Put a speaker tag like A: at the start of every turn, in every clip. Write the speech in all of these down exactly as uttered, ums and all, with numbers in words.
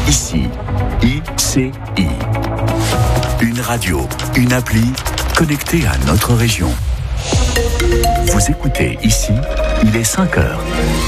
A: Ici, I C I. Une radio, une appli connectée à notre région. Vous écoutez Ici, il est cinq heures.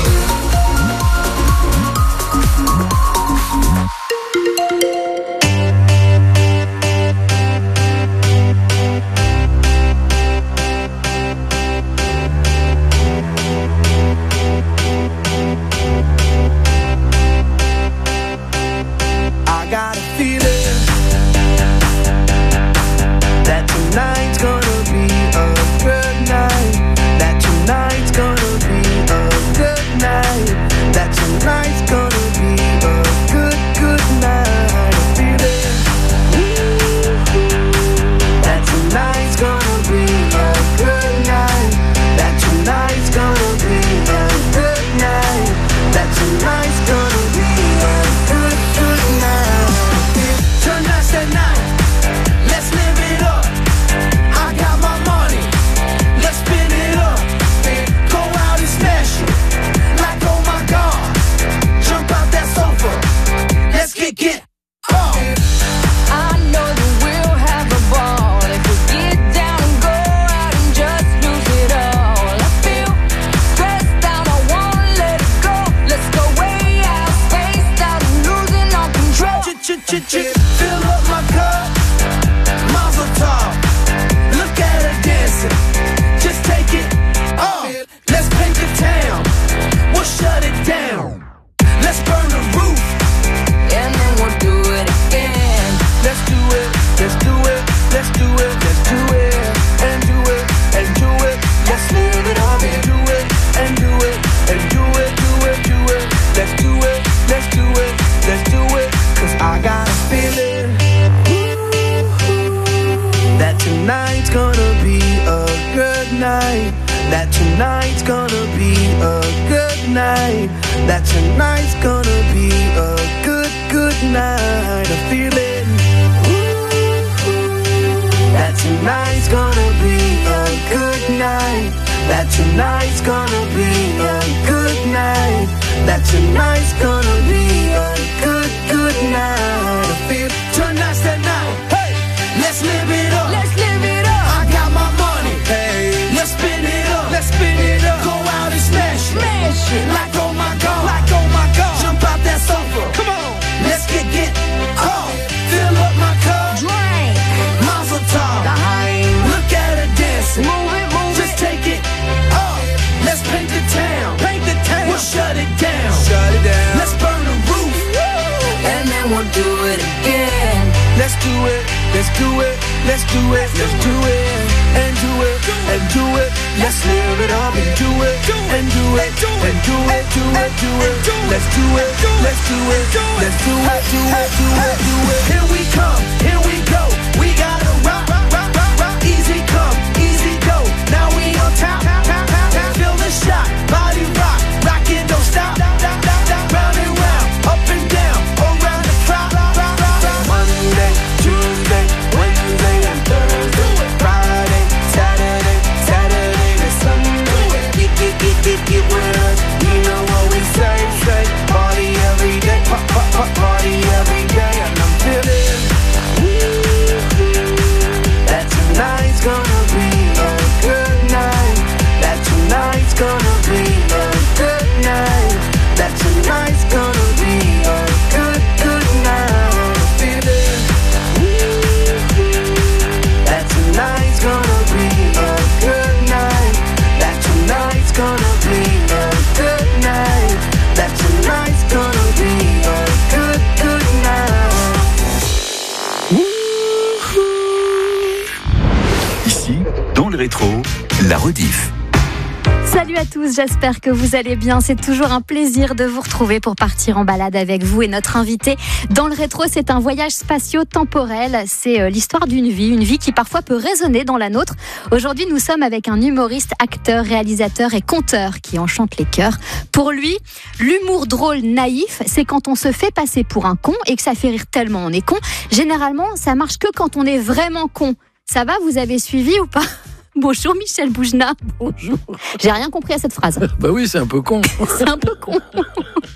B: La rediff.
C: Salut à tous, j'espère que vous allez bien. C'est toujours un plaisir de vous retrouver pour partir en balade avec vous et notre invité. Dans le rétro, c'est un voyage spatio-temporel. C'est l'histoire d'une vie, une vie qui parfois peut résonner dans la nôtre. Aujourd'hui, nous sommes avec un humoriste, acteur, réalisateur et conteur qui enchante les cœurs. Pour lui, l'humour drôle, naïf, c'est quand on se fait passer pour un con et que ça fait rire tellement on est con. Généralement, ça marche que quand on est vraiment con. Ça va, vous avez suivi ou pas ? Bonjour Michel Boujna.
D: Bonjour.
C: J'ai rien compris à cette phrase.
D: Bah oui, c'est un peu con.
C: C'est un peu con.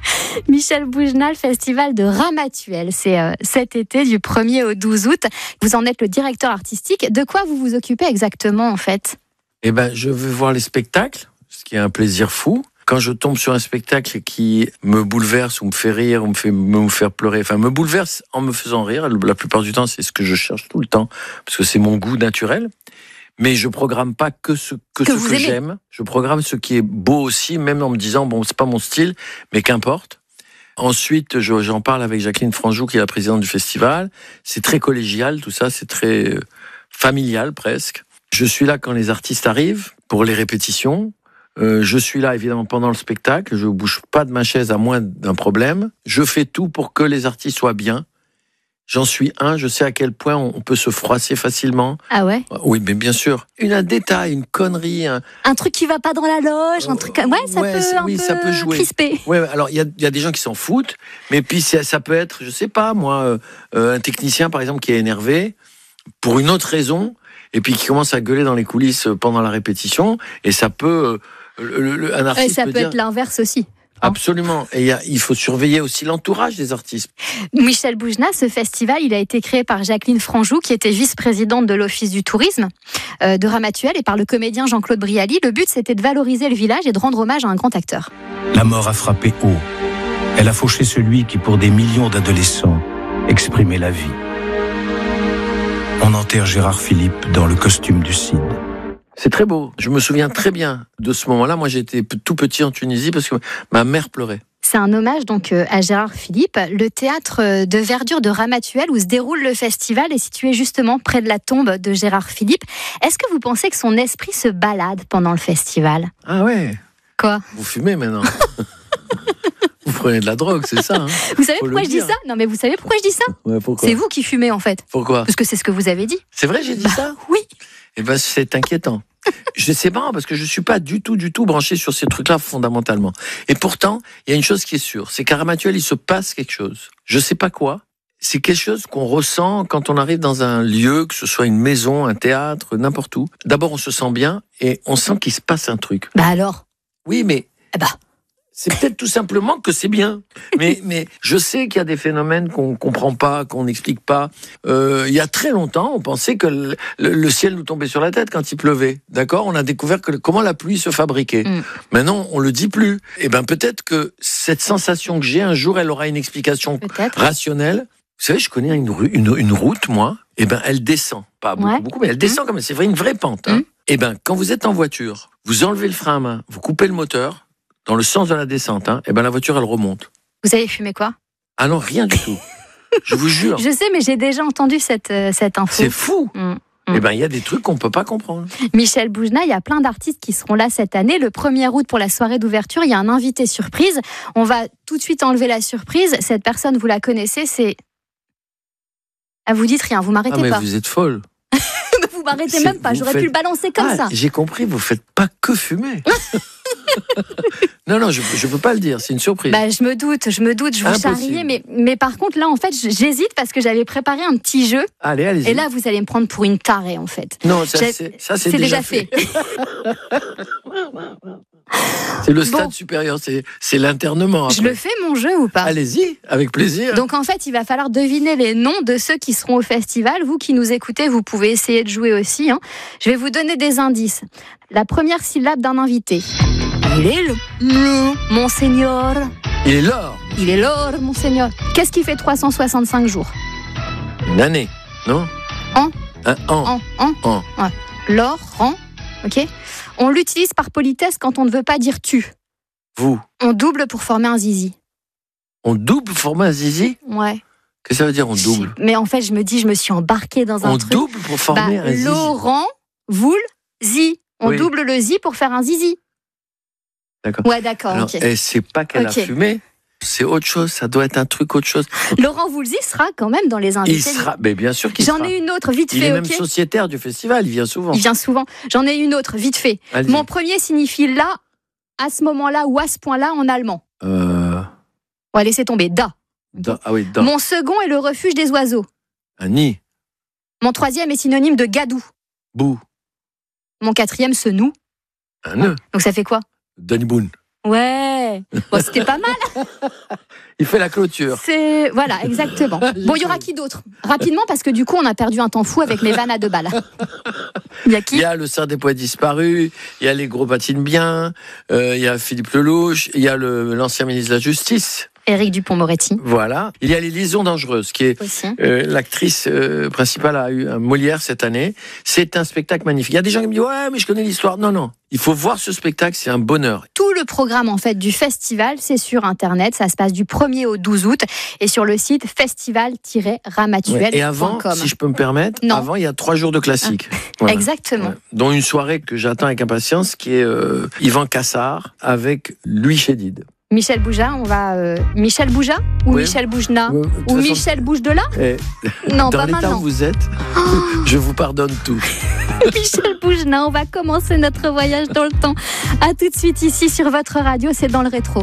C: Michel Boujna, le festival de Ramatuelle, c'est euh, cet été du premier au douze août. Vous en êtes le directeur artistique. De quoi vous vous occupez exactement en fait ?
D: Eh ben, je vais voir les spectacles, ce qui est un plaisir fou. Quand je tombe sur un spectacle qui me bouleverse ou me fait rire ou me fait me faire pleurer, enfin me bouleverse en me faisant rire, la plupart du temps c'est ce que je cherche tout le temps parce que c'est mon goût naturel. Mais je programme pas que ce que,
C: Que
D: ce
C: vous
D: que
C: aimez.
D: j'aime. Je programme ce qui est beau aussi, même en me disant bon c'est pas mon style, mais qu'importe. Ensuite, je, j'en parle avec Jacqueline Franjou qui est la présidente du festival. C'est très collégial, tout ça, c'est très familial presque. Je suis là quand les artistes arrivent pour les répétitions. Euh, je suis là évidemment pendant le spectacle, je bouge pas de ma chaise à moins d'un problème. Je fais tout pour que les artistes soient bien. J'en suis un, je sais à quel point on peut se froisser facilement.
C: Ah ouais ?
D: Oui, mais bien sûr. Une, un détail, une connerie. Un,
C: Un truc qui va pas dans la loge, un truc. Ouais, ça
D: Ouais,
C: peut
D: c'est-
C: un
D: oui,
C: peu
D: ça peut jouer.
C: crisper.
D: ouais, alors il y a, il y a des gens qui s'en foutent, mais puis ça, ça peut être, je sais pas, moi, euh, euh, un technicien par exemple qui est énervé pour une autre raison, et puis qui commence à gueuler dans les coulisses pendant la répétition, et ça peut, euh, le, le, un
C: Ouais,
D: artiste
C: ça peut
D: dire,
C: être l'inverse aussi.
D: absolument. Et il, y a, il faut surveiller aussi l'entourage des artistes.
C: Michel Boujna, ce festival, il a été créé par Jacqueline Franjou, qui était vice-présidente de l'Office du tourisme euh, de Ramatuelle, et par le comédien Jean-Claude Brialy. Le but, c'était de valoriser le village et de rendre hommage à un grand acteur.
E: La mort a frappé haut. Elle a fauché celui qui, pour des millions d'adolescents, exprimait la vie. On enterre Gérard Philippe dans le costume du Cid.
D: C'est très beau. Je me souviens très bien de ce moment-là. Moi, j'étais tout petit en Tunisie parce que ma mère pleurait.
C: C'est un hommage donc euh, à Gérard Philippe. Le théâtre de verdure de Ramatuelle, où se déroule le festival, est situé justement près de la tombe de Gérard Philippe. Est-ce que vous pensez que son esprit se balade pendant le festival ?
D: Ah ouais.
C: Quoi ?
D: Vous fumez maintenant. Vous prenez de la drogue, c'est ça, hein?
C: Vous savez
D: Faut
C: pourquoi
D: le
C: je dis
D: dire.
C: ça ? Non, mais vous savez pourquoi je dis ça ?
D: Ouais, pourquoi?
C: C'est vous qui fumez en fait.
D: Pourquoi?
C: Parce que c'est ce que vous avez dit.
D: C'est vrai, j'ai dit
C: Bah,
D: ça?
C: Oui.
D: Eh ben, c'est inquiétant. Je sais pas, parce que je suis pas du tout, du tout branché sur ces trucs-là fondamentalement. Et pourtant, il y a une chose qui est sûre, c'est qu'à Ramatuelle, il se passe quelque chose. Je sais pas quoi. C'est quelque chose qu'on ressent quand on arrive dans un lieu, que ce soit une maison, un théâtre, n'importe où. D'abord, on se sent bien et on sent qu'il se passe un truc.
C: Bah alors ?
D: Oui, mais
C: Eh bah.
D: c'est peut-être tout simplement que c'est bien. Mais, mais je sais qu'il y a des phénomènes qu'on comprend pas, qu'on n'explique pas. Euh, il y a très longtemps, on pensait que le, le- le ciel nous tombait sur la tête quand il pleuvait. D'accord? On a découvert que, comment la pluie se fabriquait.
C: Mm.
D: Maintenant, on le dit plus. Eh ben, peut-être que cette sensation que j'ai, un jour, elle aura une explication
C: Peut-être.
D: rationnelle. Vous savez, je connais une, rue- une, une route, moi. Eh ben, elle descend. Pas beaucoup,
C: Ouais.
D: beaucoup, mais elle descend comme c'est vrai, une vraie pente. Hein.
C: Mm.
D: Eh ben, quand vous êtes en voiture, vous enlevez le frein à main, vous coupez le moteur, dans le sens de la descente, hein, et ben la voiture elle remonte.
C: Vous avez fumé quoi ?
D: Ah non, rien du tout. Je vous jure.
C: Je sais, mais j'ai déjà entendu cette, euh, cette info.
D: C'est fou.
C: Mm.
D: Eh ben il y a des trucs qu'on peut pas comprendre.
C: Michel Boujna, il y a plein d'artistes qui seront là cette année. Le premier août, pour la soirée d'ouverture, il y a un invité surprise. On va tout de suite enlever la surprise. Cette personne, vous la connaissez, c'est... Ah, vous dites rien, vous
D: Ah
C: m'arrêtez
D: mais
C: pas.
D: vous êtes folle.
C: Vous m'arrêtez
D: c'est-
C: même pas,
D: vous
C: j'aurais
D: faites-
C: pu le balancer comme
D: Ah,
C: ça.
D: j'ai compris, vous faites pas que fumer. non non, je je peux pas le dire, c'est une surprise.
C: Bah, je me doute, je me doute, je vous
D: Impossible.
C: charriais, mais, mais par contre, là, en fait, j'hésite parce que j'avais préparé un petit jeu,
D: Allez, allez-y.
C: et là, vous allez me prendre pour une tarée, en fait.
D: non, ça
C: j'ai-
D: c'est ça c'est
C: c'est
D: déjà,
C: déjà
D: fait. c'est le stade
C: Bon.
D: supérieur, c'est c'est l'internement.
C: Je
D: après.
C: le fais, mon jeu, ou pas ?
D: Allez-y, avec plaisir.
C: Donc en fait, il va falloir deviner les noms de ceux qui seront au festival. Vous qui nous écoutez, vous pouvez essayer de jouer aussi. Hein. Je vais vous donner des indices. La première syllabe d'un invité. Il est le, le Monseigneur.
D: Il est l'or.
C: Il est l'or, Monseigneur. Qu'est-ce qui fait trois cent soixante-cinq jours ?
D: Une année, non?
C: An.
D: Un an.
C: En, en.
D: An.
C: Ouais. L'or, en. Ok. On l'utilise par politesse quand on ne veut pas dire tu.
D: Vous,
C: On double pour former un zizi.
D: on double former un zizi?
C: Ouais.
D: Qu'est-ce que ça veut dire on double?
C: Mais en fait, je me dis, je me suis embarquée dans un
D: On
C: truc.
D: double pour former
C: Bah,
D: un zizi.
C: Laurent, Voul, Zi. On
D: Oui.
C: double le Zi pour faire un zizi.
D: D'accord.
C: Ouais, d'accord,
D: Alors,
C: ok.
D: elle sait pas qu'elle
C: Ok.
D: a fumé. C'est autre chose, ça doit être un truc autre chose.
C: Laurent Voulzy sera quand même dans les invités.
D: Il sera, mais bien sûr qu'il
C: J'en
D: sera.
C: ai une autre, vite
D: Il
C: fait,
D: est
C: ok.
D: même sociétaire du festival, il vient souvent.
C: Il vient souvent. J'en ai une autre, vite fait.
D: Allez-y.
C: Mon premier signifie là, à ce moment-là ou à ce point-là en allemand.
D: Euh,
C: Ouais, laissez tomber, da.
D: da- ah oui, dans
C: Mon second est le refuge des oiseaux.
D: un nid,
C: Mon troisième est synonyme de gadou.
D: bou,
C: Mon quatrième se noue.
D: un nœud,
C: Donc ça fait quoi?
D: Danny Boone.
C: Ouais. Bon, c'était pas mal.
D: Il fait la clôture.
C: C'est voilà, exactement. Bon, il y aura qui d'autre? Rapidement, parce que du coup, on a perdu un temps fou avec mes vannes à deux balles. Il y a qui?
D: Il y a le Cerf des Poètes Disparus, il y a les Gros Patinent Bien, euh, il y a Philippe Lelouch, il y a le, l'ancien ministre de la Justice.
C: Éric Dupond-Moretti.
D: Voilà. Il y a les Liaisons dangereuses, qui est euh, l'actrice euh, principale a eu un Molière cette année. C'est un spectacle magnifique. Il y a des gens qui me disent ouais, mais je connais l'histoire. Non, non. Il faut voir ce spectacle, c'est un bonheur.
C: Tout le programme en fait du festival, c'est sur internet. Ça se passe du premier au douze août et sur le site festival tiret ramatuelle point com.
D: Ouais. Et avant, si je peux me permettre, non. avant il y a trois jours de classique.
C: Ah. Voilà. Exactement. Ouais.
D: Dont une soirée que j'attends avec impatience, qui est euh, Yvan Cassard avec Louis Chédid.
C: Michel Bouja, on va euh, Michel Bouja ou oui. Michel Boujna oui, ou façon,
D: Michel
C: Bouge de là
D: eh,
C: Non,
D: dans
C: pas
D: l'état
C: maintenant.
D: où vous êtes, oh. je vous pardonne tout.
C: Michel Boujna, on va commencer notre voyage dans le temps. À tout de suite ici sur votre radio, c'est dans le rétro.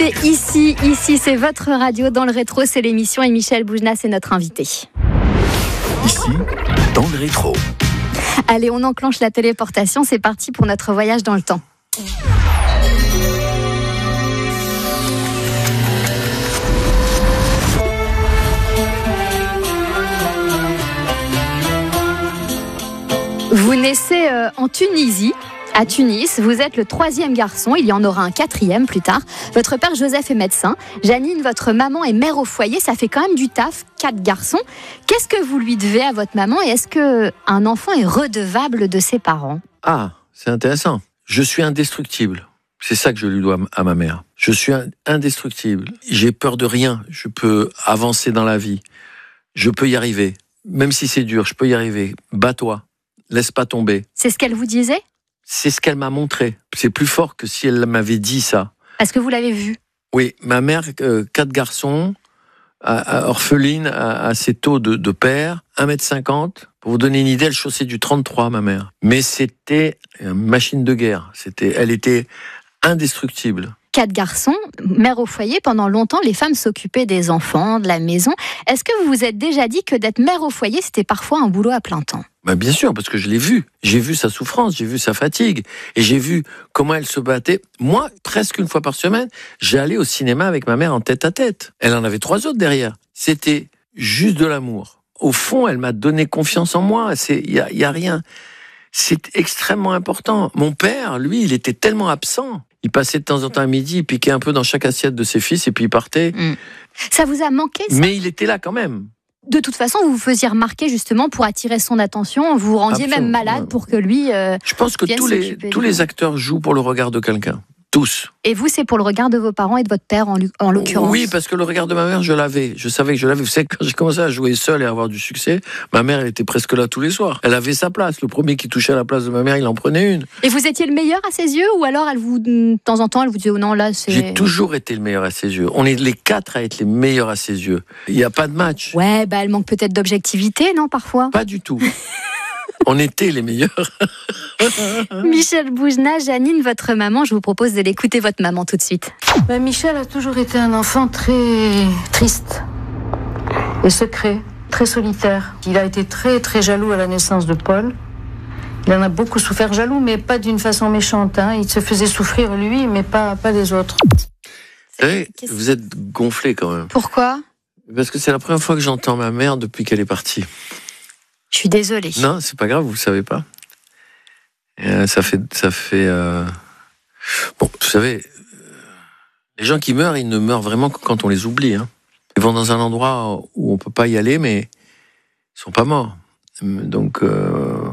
C: écoutez ici, ici c'est votre radio dans le rétro, c'est l'émission et Michel Boujna c'est notre invité.
A: Ici, dans le rétro.
C: Allez, on enclenche la téléportation, c'est parti pour notre voyage dans le temps. Vous naissez euh, en Tunisie. À Tunis, vous êtes le troisième garçon, il y en aura un quatrième plus tard. Votre père Joseph est médecin, Janine, votre maman est mère au foyer, ça fait quand même du taf, quatre garçons. Qu'est-ce que vous lui devez à votre maman et est-ce qu'un enfant est redevable de ses parents ?
D: Ah, c'est intéressant. Je suis indestructible. C'est ça que je lui dois à ma mère. Je suis indestructible. J'ai peur de rien. Je peux avancer dans la vie. Je peux y arriver. Même si c'est dur, je peux y arriver. Bats-toi. Laisse pas tomber.
C: C'est ce qu'elle vous disait ?
D: C'est ce qu'elle m'a montré. C'est plus fort que si elle m'avait dit ça.
C: Parce que vous l'avez vu ?
D: Oui, ma mère, euh, quatre garçons, à, à orpheline, à, assez tôt de, de père, un mètre cinquante. Pour vous donner une idée, elle chaussait du trente-trois, ma mère. Mais c'était une machine de guerre. C'était, elle était indestructible.
C: Quatre garçons, mère au foyer, pendant longtemps, les femmes s'occupaient des enfants, de la maison. Est-ce que vous vous êtes déjà dit que d'être mère au foyer, c'était parfois un boulot à plein temps ?
D: Ben bien sûr, parce que je l'ai vu. J'ai vu sa souffrance, j'ai vu sa fatigue. Et j'ai vu comment elle se battait. Moi, presque une fois par semaine, j'allais au cinéma avec ma mère en tête à tête. Elle en avait trois autres derrière. C'était juste de l'amour. Au fond, elle m'a donné confiance en moi. Il y a, y a rien. C'est extrêmement important. Mon père, lui, il était tellement absent. Il passait de temps en temps à midi, il piquait un peu dans chaque assiette de ses fils et puis il partait.
C: Mmh. Ça vous a manqué, ça ?
D: Mais il était là quand même.
C: De toute façon, vous vous faisiez remarquer justement pour attirer son attention. Vous vous rendiez
D: Absolument.
C: Même malade pour que lui. Euh,
D: Je pense que tous les tous les acteurs jouent pour le regard de quelqu'un. Tous.
C: Et vous, c'est pour le regard de vos parents et de votre père en, en l'occurrence ?
D: Oui, parce que le regard de ma mère, je l'avais. Je savais que je l'avais. Vous savez, quand j'ai commencé à jouer seul et à avoir du succès, ma mère, elle était presque là tous les soirs. Elle avait sa place. Le premier qui touchait à la place de ma mère, il en prenait une.
C: Et vous étiez le meilleur à ses yeux ou alors elle vous, de temps en temps, elle vous disait oh non, là, c'est.
D: J'ai toujours été le meilleur à ses yeux. On est les quatre à être les meilleurs à ses yeux. Il n'y a pas de match.
C: Ouais, bah elle manque peut-être d'objectivité, non, parfois ?
D: Pas du tout. On était les meilleurs.
C: Michel Boujna, Janine, votre maman, je vous propose de l'écouter, votre maman, tout de suite.
F: Ben Michel a toujours été un enfant très triste et secret, très solitaire. Il a été très très jaloux à la naissance de Paul. Il en a beaucoup souffert, jaloux, mais pas d'une façon méchante. Hein. Il se faisait souffrir lui, mais pas, pas les autres.
D: Vous savez, vous êtes gonflé quand même.
C: Pourquoi ?
D: Parce que c'est la première fois que j'entends ma mère depuis qu'elle est partie.
C: Je suis désolée.
D: Non, c'est pas grave, vous savez pas. Euh, ça fait, ça fait. Euh... Bon, vous savez, euh, les gens qui meurent, ils ne meurent vraiment que quand on les oublie. Hein. Ils vont dans un endroit où on peut pas y aller, mais ils sont pas morts. Donc euh...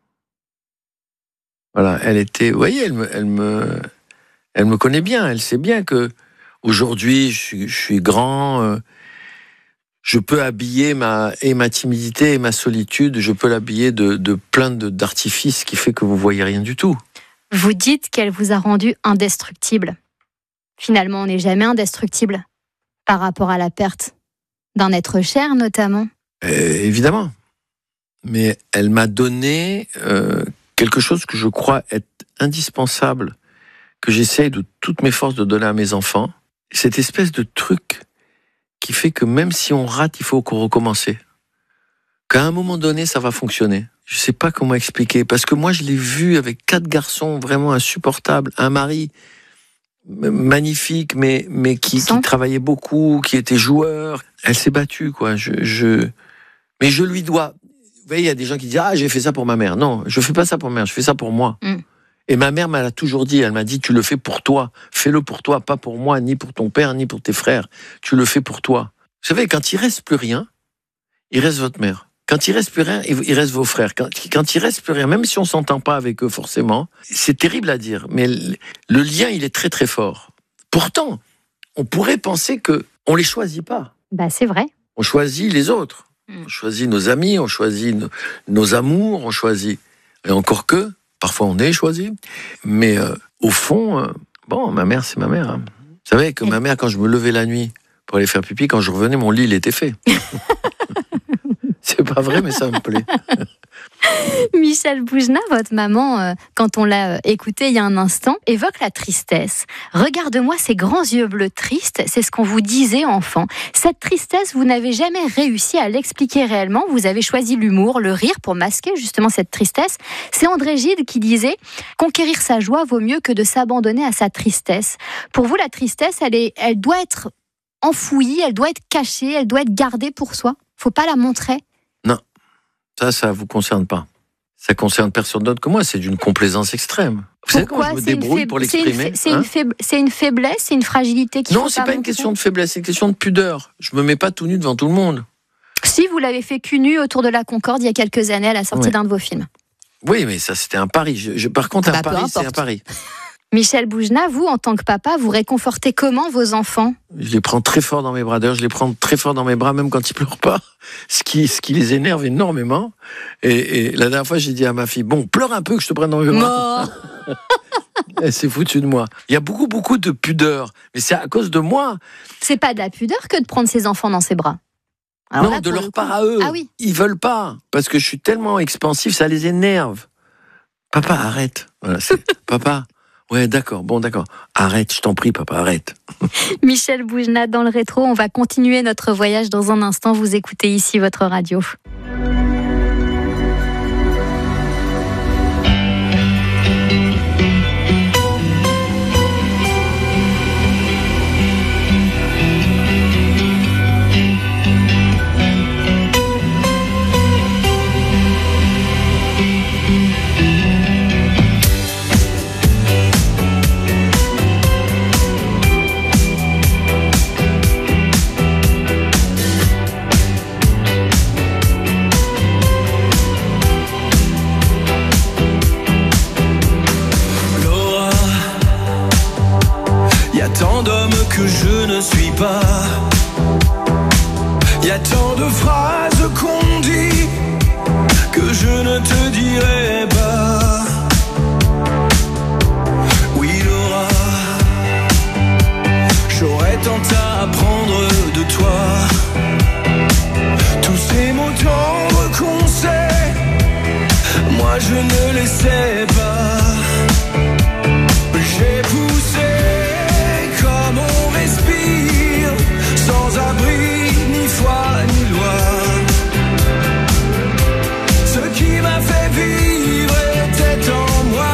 D: voilà, elle était. Vous voyez, elle me, elle me, elle me connaît bien. Elle sait bien que aujourd'hui, je suis, je suis grand. Euh... Je peux habiller ma, et ma timidité et ma solitude, je peux l'habiller de, de plein de, d'artifices qui fait que vous voyez rien du tout.
C: Vous dites qu'elle vous a rendu indestructible. Finalement, on n'est jamais indestructible par rapport à la perte d'un être cher, notamment.
D: Euh, évidemment. Mais elle m'a donné euh, quelque chose que je crois être indispensable, que j'essaye de toutes mes forces de donner à mes enfants. Cette espèce de truc qui fait que même si on rate, il faut qu'on recommence. Qu'à un moment donné, ça va fonctionner. Je ne sais pas comment expliquer, parce que moi, je l'ai vu avec quatre garçons vraiment insupportables, un mari magnifique, mais, mais qui, qui travaillait beaucoup, qui était joueur. Elle s'est battue, quoi. Je, je... Mais je lui dois... Vous voyez, il y a des gens qui disent « Ah, j'ai fait ça pour ma mère ». Non, je ne fais pas ça pour ma mère, je fais ça pour moi. Mm. Et ma mère m'a toujours dit, elle m'a dit, tu le fais pour toi. Fais-le pour toi, pas pour moi, ni pour ton père, ni pour tes frères. Tu le fais pour toi. Vous savez, quand il reste plus rien, il reste votre mère. Quand il reste plus rien, il reste vos frères. Quand, quand il reste plus rien, même si on s'entend pas avec eux forcément, c'est terrible à dire, mais le, le lien, il est très très fort. Pourtant, on pourrait penser que on les choisit pas.
C: Bah, c'est vrai.
D: On choisit les autres. Mm. On choisit nos amis, on choisit nos, nos amours, on choisit... Et encore que... Parfois, on est choisi. Mais euh, au fond, euh, bon, ma mère, c'est ma mère. Hein. Vous savez que ma mère, quand je me levais la nuit pour aller faire pipi, quand je revenais, mon lit, il était fait. C'est C'est pas vrai, mais ça me plaît.
C: Michel Boujna, votre maman, euh, quand on l'a euh, écoutée il y a un instant, évoque la tristesse. Regarde-moi ces grands yeux bleus tristes, c'est ce qu'on vous disait enfant. Cette tristesse, vous n'avez jamais réussi à l'expliquer réellement. Vous avez choisi l'humour, le rire pour masquer justement cette tristesse. C'est André Gide qui disait « Conquérir sa joie vaut mieux que de s'abandonner à sa tristesse ». Pour vous, la tristesse, elle, est, elle doit être enfouie, elle doit être cachée, elle doit être gardée pour soi. Faut pas la montrer.
D: Non. Ça, ça vous concerne pas. Ça concerne personne d'autre que moi. C'est d'une complaisance extrême. Vous savez comment je me débrouille pour l'exprimer?
C: C'est une, fa- c'est une faiblesse, c'est une fragilité qui.
D: Non, c'est pas une question de faiblesse, c'est une question de pudeur. Je me mets pas tout nu devant tout le monde.
C: Si vous l'avez fait cul nu autour de la Concorde il y a quelques années à la sortie ouais. d'un de vos films.
D: Oui, mais ça c'était un pari. Je, je, par contre, bah, un pari, c'est un pari.
C: Michel Boujna, vous, en tant que papa, vous réconfortez comment vos enfants?
D: Je les prends très fort dans mes bras. D'ailleurs, je les prends très fort dans mes bras, même quand ils pleurent pas, ce qui, ce qui les énerve énormément. Et, et la dernière fois, j'ai dit à ma fille, bon, pleure un peu que je te prenne dans mes bras. Elle s'est foutue de moi. Il y a beaucoup, beaucoup de pudeur, mais c'est à cause de moi.
C: C'est pas de la pudeur que de prendre ses enfants dans ses bras. Alors
D: non,
C: là,
D: de leur part à eux.
C: Ah oui.
D: Ils veulent pas, parce que je suis tellement expansif, ça les énerve. Papa, arrête. Voilà, c'est papa. Ouais, d'accord, bon, d'accord. Arrête, je t'en prie, papa, arrête.
C: Michel Boujna dans le rétro, on va continuer notre voyage dans un instant. Vous écoutez ici votre radio.
G: Que je ne suis pas. Il y a tant de phrases qu'on dit que je ne te dirai pas. Oui, Laura, j'aurais tant à apprendre de toi. Tous ces mots tendres qu'on sait, moi je ne les sais pas. J'ai poussé comme on respire, sans abri, ni foi, ni loi. Ce qui m'a fait vivre était en moi.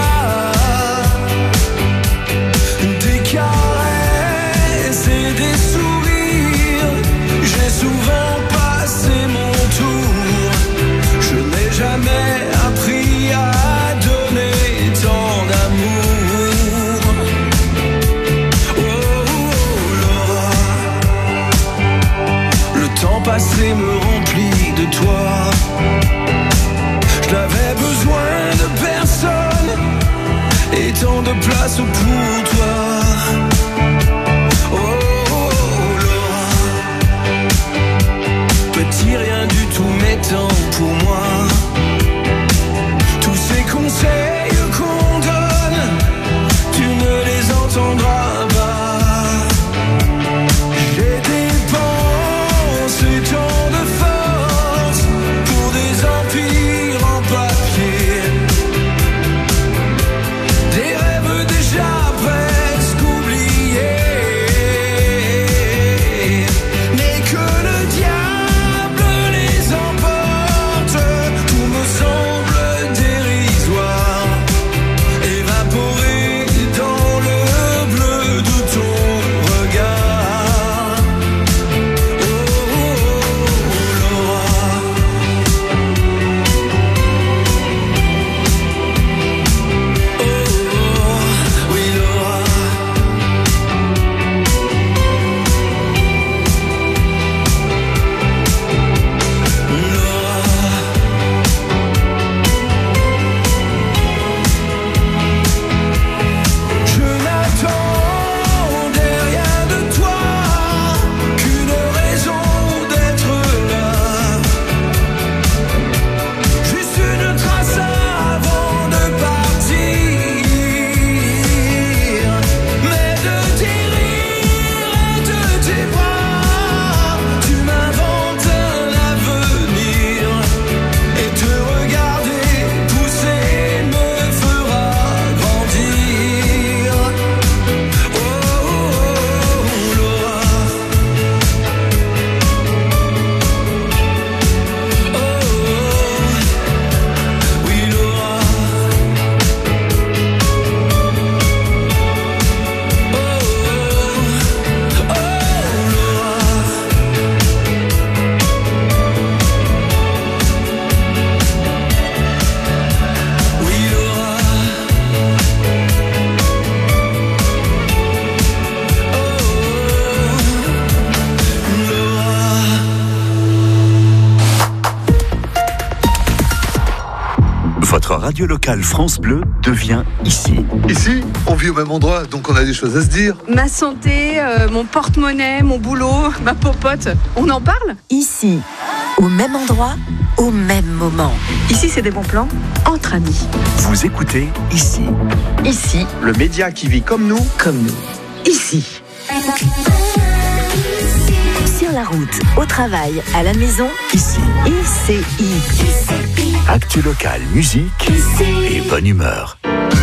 G: Des caresses et des sourires, j'ai souvent passé mon tour. Je n'ai jamais appris à donner tant d'amour. Passé me remplit de toi. Je n'avais besoin de personne et tant de place pour toi. Oh, oh, oh Laura, petit rien du tout mais tant pour moi. Tous ces conseils qu'on donne, tu ne les entendras pas. J'ai dépensé tant de force pour des empires en papier, des rêves déjà prêts.
A: Votre radio locale France Bleu devient ici.
H: Ici, on vit au même endroit, donc on a des choses à se dire.
I: Ma santé, euh, mon porte-monnaie, mon boulot, ma popote, on en parle ?
J: Ici, au même endroit, au même moment.
I: Ici, c'est des bons plans entre amis.
A: Vous écoutez ici.
J: Ici,
K: le média qui vit comme nous,
J: comme nous. Ici. Sur la route, au travail, à la maison,
A: ici.
J: I C I.
A: Actu local, musique et bonne humeur.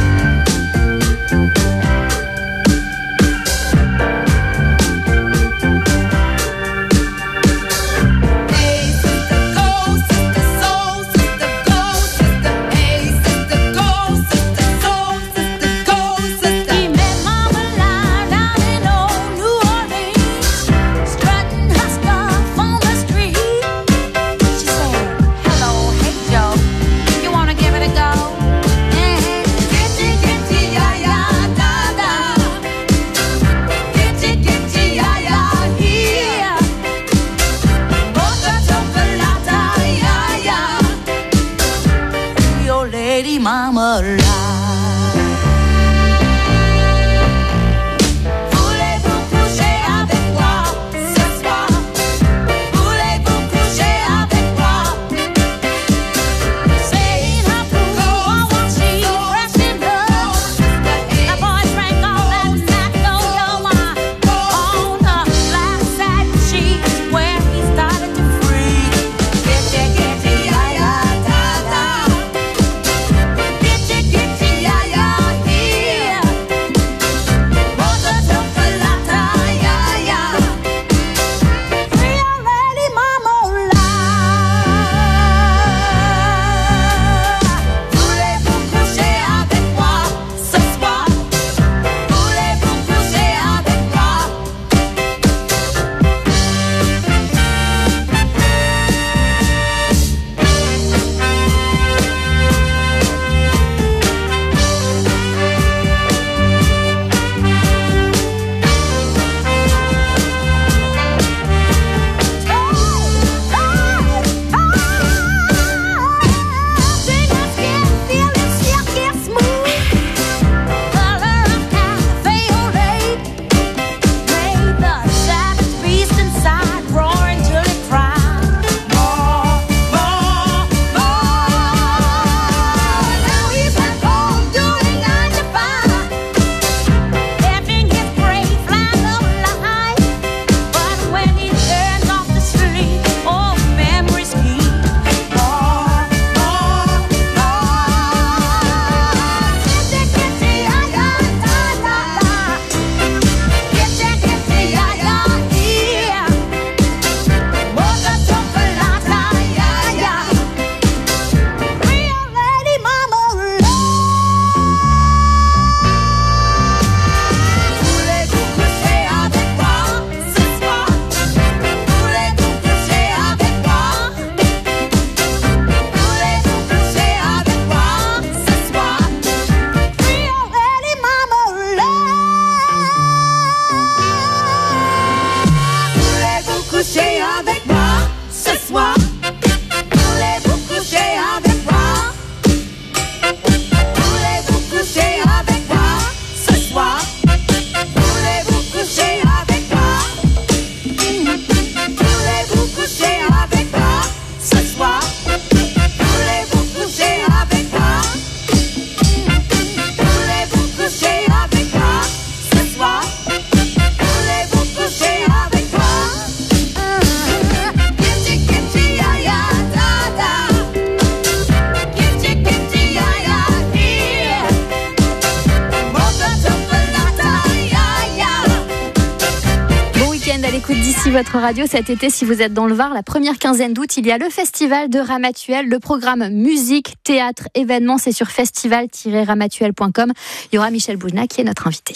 C: Votre radio cet été, si vous êtes dans le Var, la première quinzaine d'août, il y a le festival de Ramatuelle, le programme musique, théâtre, événements, c'est sur festival tiret ramatuelle point com. Il y aura Michel Boujna qui est notre invité.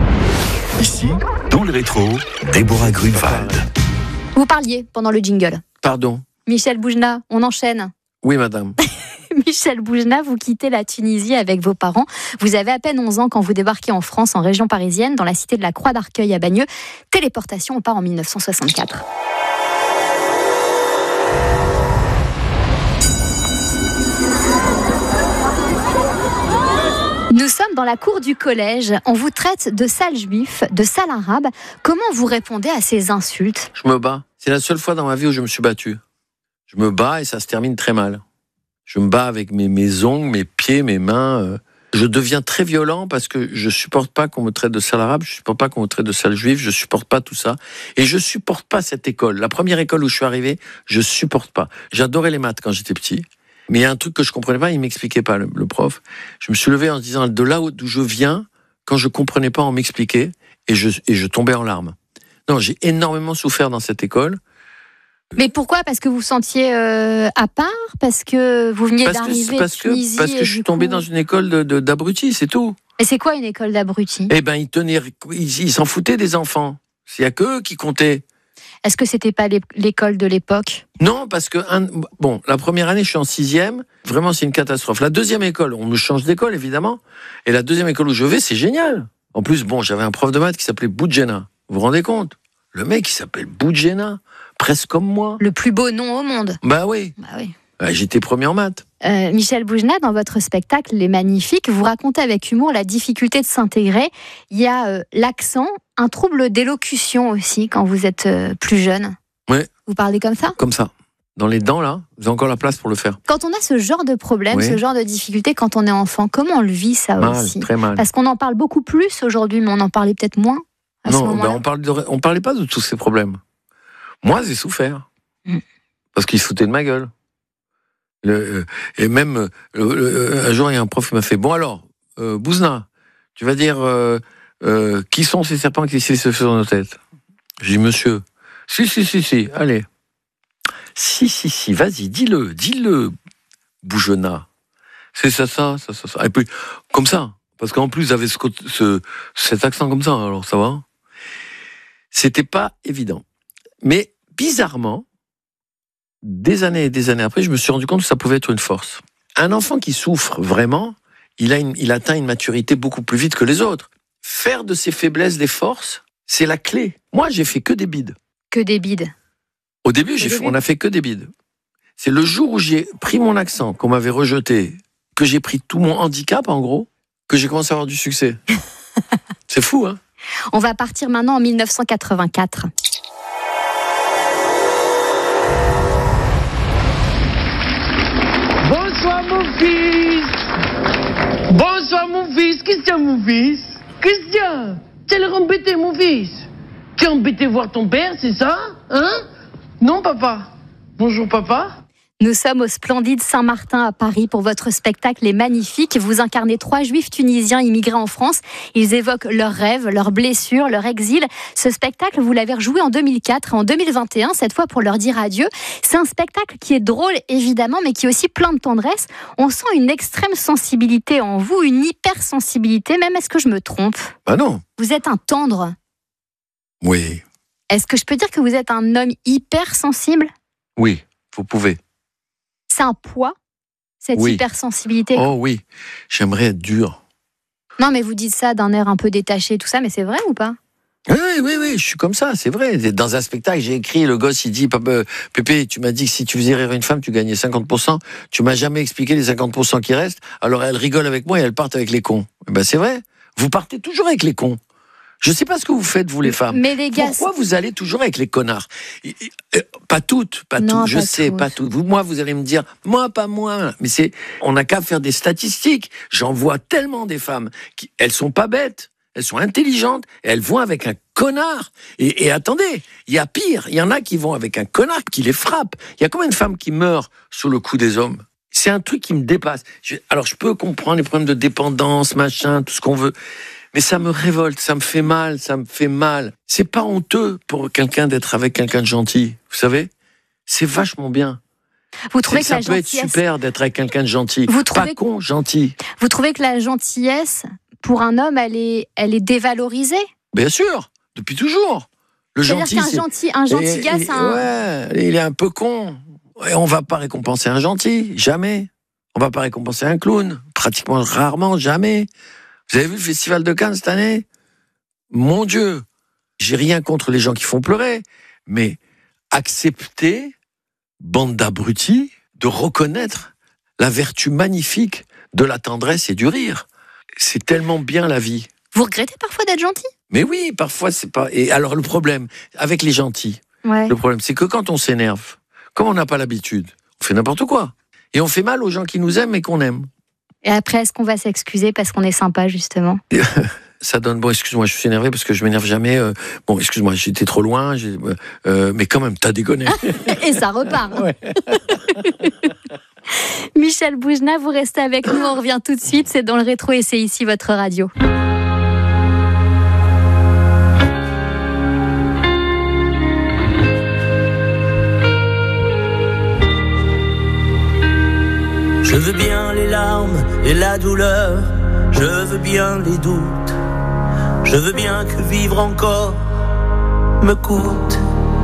A: Ici, dans le rétro, Déborah Grunewald.
C: Vous parliez pendant le jingle.
D: Pardon.
C: Michel Boujna, on enchaîne.
D: Oui, madame.
C: Michel Boujna, vous quittez la Tunisie avec vos parents. Vous avez à peine onze ans quand vous débarquez en France, en région parisienne, dans la cité de la Croix d'Arcueil à Bagneux. Téléportation, on part en mille neuf cent soixante-quatre. dans la cour du collège, on vous traite de sale juif, de sale arabe. Comment vous répondez à ces insultes ?
D: Je me bats. C'est la seule fois dans ma vie où je me suis battu. Je me bats et ça se termine très mal. Je me bats avec mes, mes ongles, mes pieds, mes mains. Euh. Je deviens très violent parce que je supporte pas qu'on me traite de sale arabe, je supporte pas qu'on me traite de sale juif, je supporte pas tout ça. Et je supporte pas cette école. La première école où je suis arrivé, je supporte pas. J'adorais les maths quand j'étais petit. Mais il y a un truc que je comprenais pas, il m'expliquait pas, le, le prof. Je me suis levé en se disant, de là d'où je viens, quand je comprenais pas, on m'expliquait et je, et je tombais en larmes. Non, j'ai énormément souffert dans cette école.
C: Mais pourquoi ? Parce que vous vous sentiez euh, à part ? Parce que vous veniez
D: parce
C: d'arriver
D: que, parce
C: de Tunisie
D: que, parce que je suis tombé
C: coup...
D: dans une école de, de, d'abrutis, c'est tout.
C: Et c'est quoi une école d'abrutis ?
D: Eh ben, ils tenaient, ils, ils s'en foutaient des enfants. Il y a que eux qui comptaient.
C: Est-ce que c'était pas l'école de l'époque ?
D: Non, parce que un, bon, la première année, je suis en sixième. Vraiment, c'est une catastrophe. La deuxième école, on me change d'école, évidemment. Et la deuxième école où je vais, c'est génial. En plus, bon, j'avais un prof de maths qui s'appelait Boudjena. Vous vous rendez compte ? Le mec, il s'appelle Boudjena, presque comme moi.
C: Le plus beau nom au monde.
D: Bah oui.
C: Bah oui.
D: Bah, j'étais premier en maths.
C: Euh, Michel Boujna, dans votre spectacle Les Magnifiques, vous racontez avec humour la difficulté de s'intégrer. Il y a euh, l'accent, un trouble d'élocution aussi quand vous êtes euh, plus jeune.
D: Oui.
C: Vous parlez comme ça ?
D: Comme ça. Dans les dents, là, vous avez encore la place pour le faire.
C: Quand on a ce genre de problème,
D: oui.
C: ce genre de difficulté quand on est enfant, comment on le vit ça
D: mal,
C: aussi ?
D: Très mal.
C: Parce qu'on en parle beaucoup plus aujourd'hui, mais on en parlait peut-être moins à
D: non,
C: ce moment-là.
D: Ben on parle de, on parlait pas de tous ces problèmes. Moi, j'ai souffert. Mm. Parce qu'ils se foutaient de ma gueule. Le, et même, le, le, un jour, il y a un prof qui m'a fait, bon alors, euh, Bouzna, tu vas dire, euh, euh, qui sont ces serpents qui se font sur nos têtes ? J'ai dit, monsieur, si, si, si, si, allez. Si, si, si, vas-y, dis-le, dis-le, Boujena. C'est ça, ça, ça, ça, ça. Et puis, comme ça, parce qu'en plus, j'avais ce, ce, cet accent comme ça, alors ça va. C'était pas évident. Mais, bizarrement, des années et des années après, je me suis rendu compte que ça pouvait être une force. Un enfant qui souffre vraiment, il, a une, il atteint une maturité beaucoup plus vite que les autres. Faire de ses faiblesses des forces, c'est la clé. Moi, j'ai fait que des bides.
C: Que des bides.
D: Au début, j'ai fait, on a fait que des bides. C'est le jour où j'ai pris mon accent, qu'on m'avait rejeté, que j'ai pris tout mon handicap, en gros, que j'ai commencé à avoir du succès. C'est fou, hein ?
C: On va partir maintenant en mille neuf cent quatre-vingt-quatre.
L: Bonsoir mon fils. Bonsoir mon fils. Qu'est-ce qu'il y a mon fils ? Qu'est-ce qu'il y a ? Tu as l'air embêté mon fils. Tu es embêté voir ton père, c'est ça ? Hein ? Non papa. Bonjour papa.
C: Nous sommes au splendide Saint-Martin à Paris pour votre spectacle Les Magnifiques. Vous incarnez trois juifs tunisiens immigrés en France. Ils évoquent leurs rêves, leurs blessures, leur exil. Ce spectacle, vous l'avez rejoué en deux mille quatre et en deux mille vingt et un, cette fois pour leur dire adieu. C'est un spectacle qui est drôle, évidemment, mais qui est aussi plein de tendresse. On sent une extrême sensibilité en vous, une hypersensibilité. Même, est-ce que je me trompe ?
D: Bah non.
C: Vous êtes un tendre.
D: Oui.
C: Est-ce que je peux dire que vous êtes un homme hypersensible ?
D: Oui, vous pouvez.
C: C'est un poids, cette
D: oui.
C: hypersensibilité.
D: Oh oui, j'aimerais être dur.
C: Non, mais vous dites ça d'un air un peu détaché, tout ça, mais c'est vrai ou pas ?
D: Oui, oui, oui, je suis comme ça, c'est vrai. Dans un spectacle, j'ai écrit, le gosse, il dit, Papa, Pépé, tu m'as dit que si tu faisais rire une femme, tu gagnais cinquante pour cent. Tu m'as jamais expliqué les cinquante pour cent qui restent. Alors elle rigole avec moi et elle part avec les cons. Ben c'est vrai. Vous partez toujours avec les cons. Je sais pas ce que vous faites, vous, les femmes.
C: Mais les gars,
D: pourquoi vous allez toujours avec les connards ? Pas toutes, pas
C: non,
D: toutes, je
C: pas
D: sais,
C: toutes.
D: pas toutes. Vous, moi, vous allez me dire, moi, pas moi. Mais c'est, on n'a qu'à faire des statistiques. J'en vois tellement des femmes qui, elles sont pas bêtes, elles sont intelligentes, et elles vont avec un connard. Et, et attendez, il y a pire. Il y en a qui vont avec un connard qui les frappe. Il y a combien de femmes qui meurent sous le coup des hommes ? C'est un truc qui me dépasse. Je, alors, je peux comprendre les problèmes de dépendance, machin, tout ce qu'on veut. Mais ça me révolte, ça me fait mal, ça me fait mal. C'est pas honteux pour quelqu'un d'être avec quelqu'un de gentil, vous savez ? C'est vachement bien.
C: Vous trouvez que
D: ça
C: la
D: peut
C: gentillesse...
D: être super d'être avec quelqu'un de gentil.
C: Vous
D: pas
C: trouvez...
D: con, gentil.
C: Vous trouvez que la gentillesse, pour un homme, elle est, elle est dévalorisée ?
D: Bien sûr, depuis toujours. Le
C: C'est-à-dire
D: gentil,
C: qu'un
D: c'est...
C: gentil, un gentil gars, c'est un...
D: Ouais, il est un peu con. Et on va pas récompenser un gentil, jamais. On va pas récompenser un clown, pratiquement rarement, jamais. Vous avez vu le Festival de Cannes cette année ? Mon Dieu, j'ai rien contre les gens qui font pleurer, mais accepter, bande d'abrutis, de reconnaître la vertu magnifique de la tendresse et du rire. C'est tellement bien la vie.
C: Vous regrettez parfois d'être gentil ?
D: Mais oui, parfois c'est pas. Et alors le problème avec les gentils,
C: ouais.
D: le problème c'est que quand on s'énerve, comme on n'a pas l'habitude, on fait n'importe quoi. Et on fait mal aux gens qui nous aiment et qu'on aime.
C: Et après, est-ce qu'on va s'excuser parce qu'on est sympa, justement ?
D: Ça donne, bon, excuse-moi, je suis énervé parce que je m'énerve jamais. Euh, bon, excuse-moi, j'étais trop loin, j'ai, euh, mais quand même, t'as déconné.
C: Et ça repart.
D: Ouais.
C: Michel Boujna, vous restez avec nous, on revient tout de suite. C'est dans le rétro et c'est ici votre radio.
M: Je veux bien les larmes et la douleur, je veux bien les doutes. Je veux bien que vivre encore me coûte.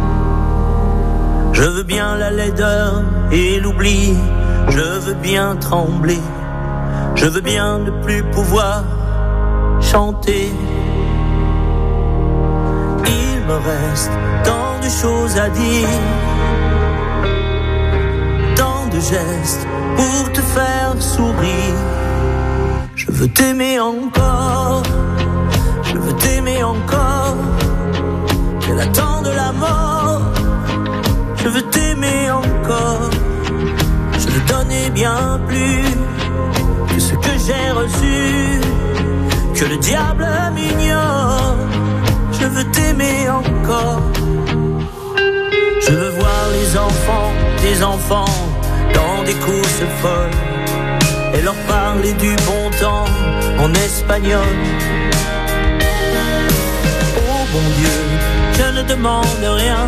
M: Je veux bien la laideur et l'oubli. Je veux bien trembler. Je veux bien ne plus pouvoir chanter. Il me reste tant de choses à dire, tant de gestes pour te faire sourire. Je veux t'aimer encore. Je veux t'aimer encore, qu'elle attend de la mort. Je veux t'aimer encore, je veux donner bien plus que ce que j'ai reçu, que le diable m'ignore. Je veux t'aimer encore. Je veux voir les enfants, des enfants, dans des courses folles, et leur parler du bon temps en espagnol. Bon Dieu, je ne demande rien,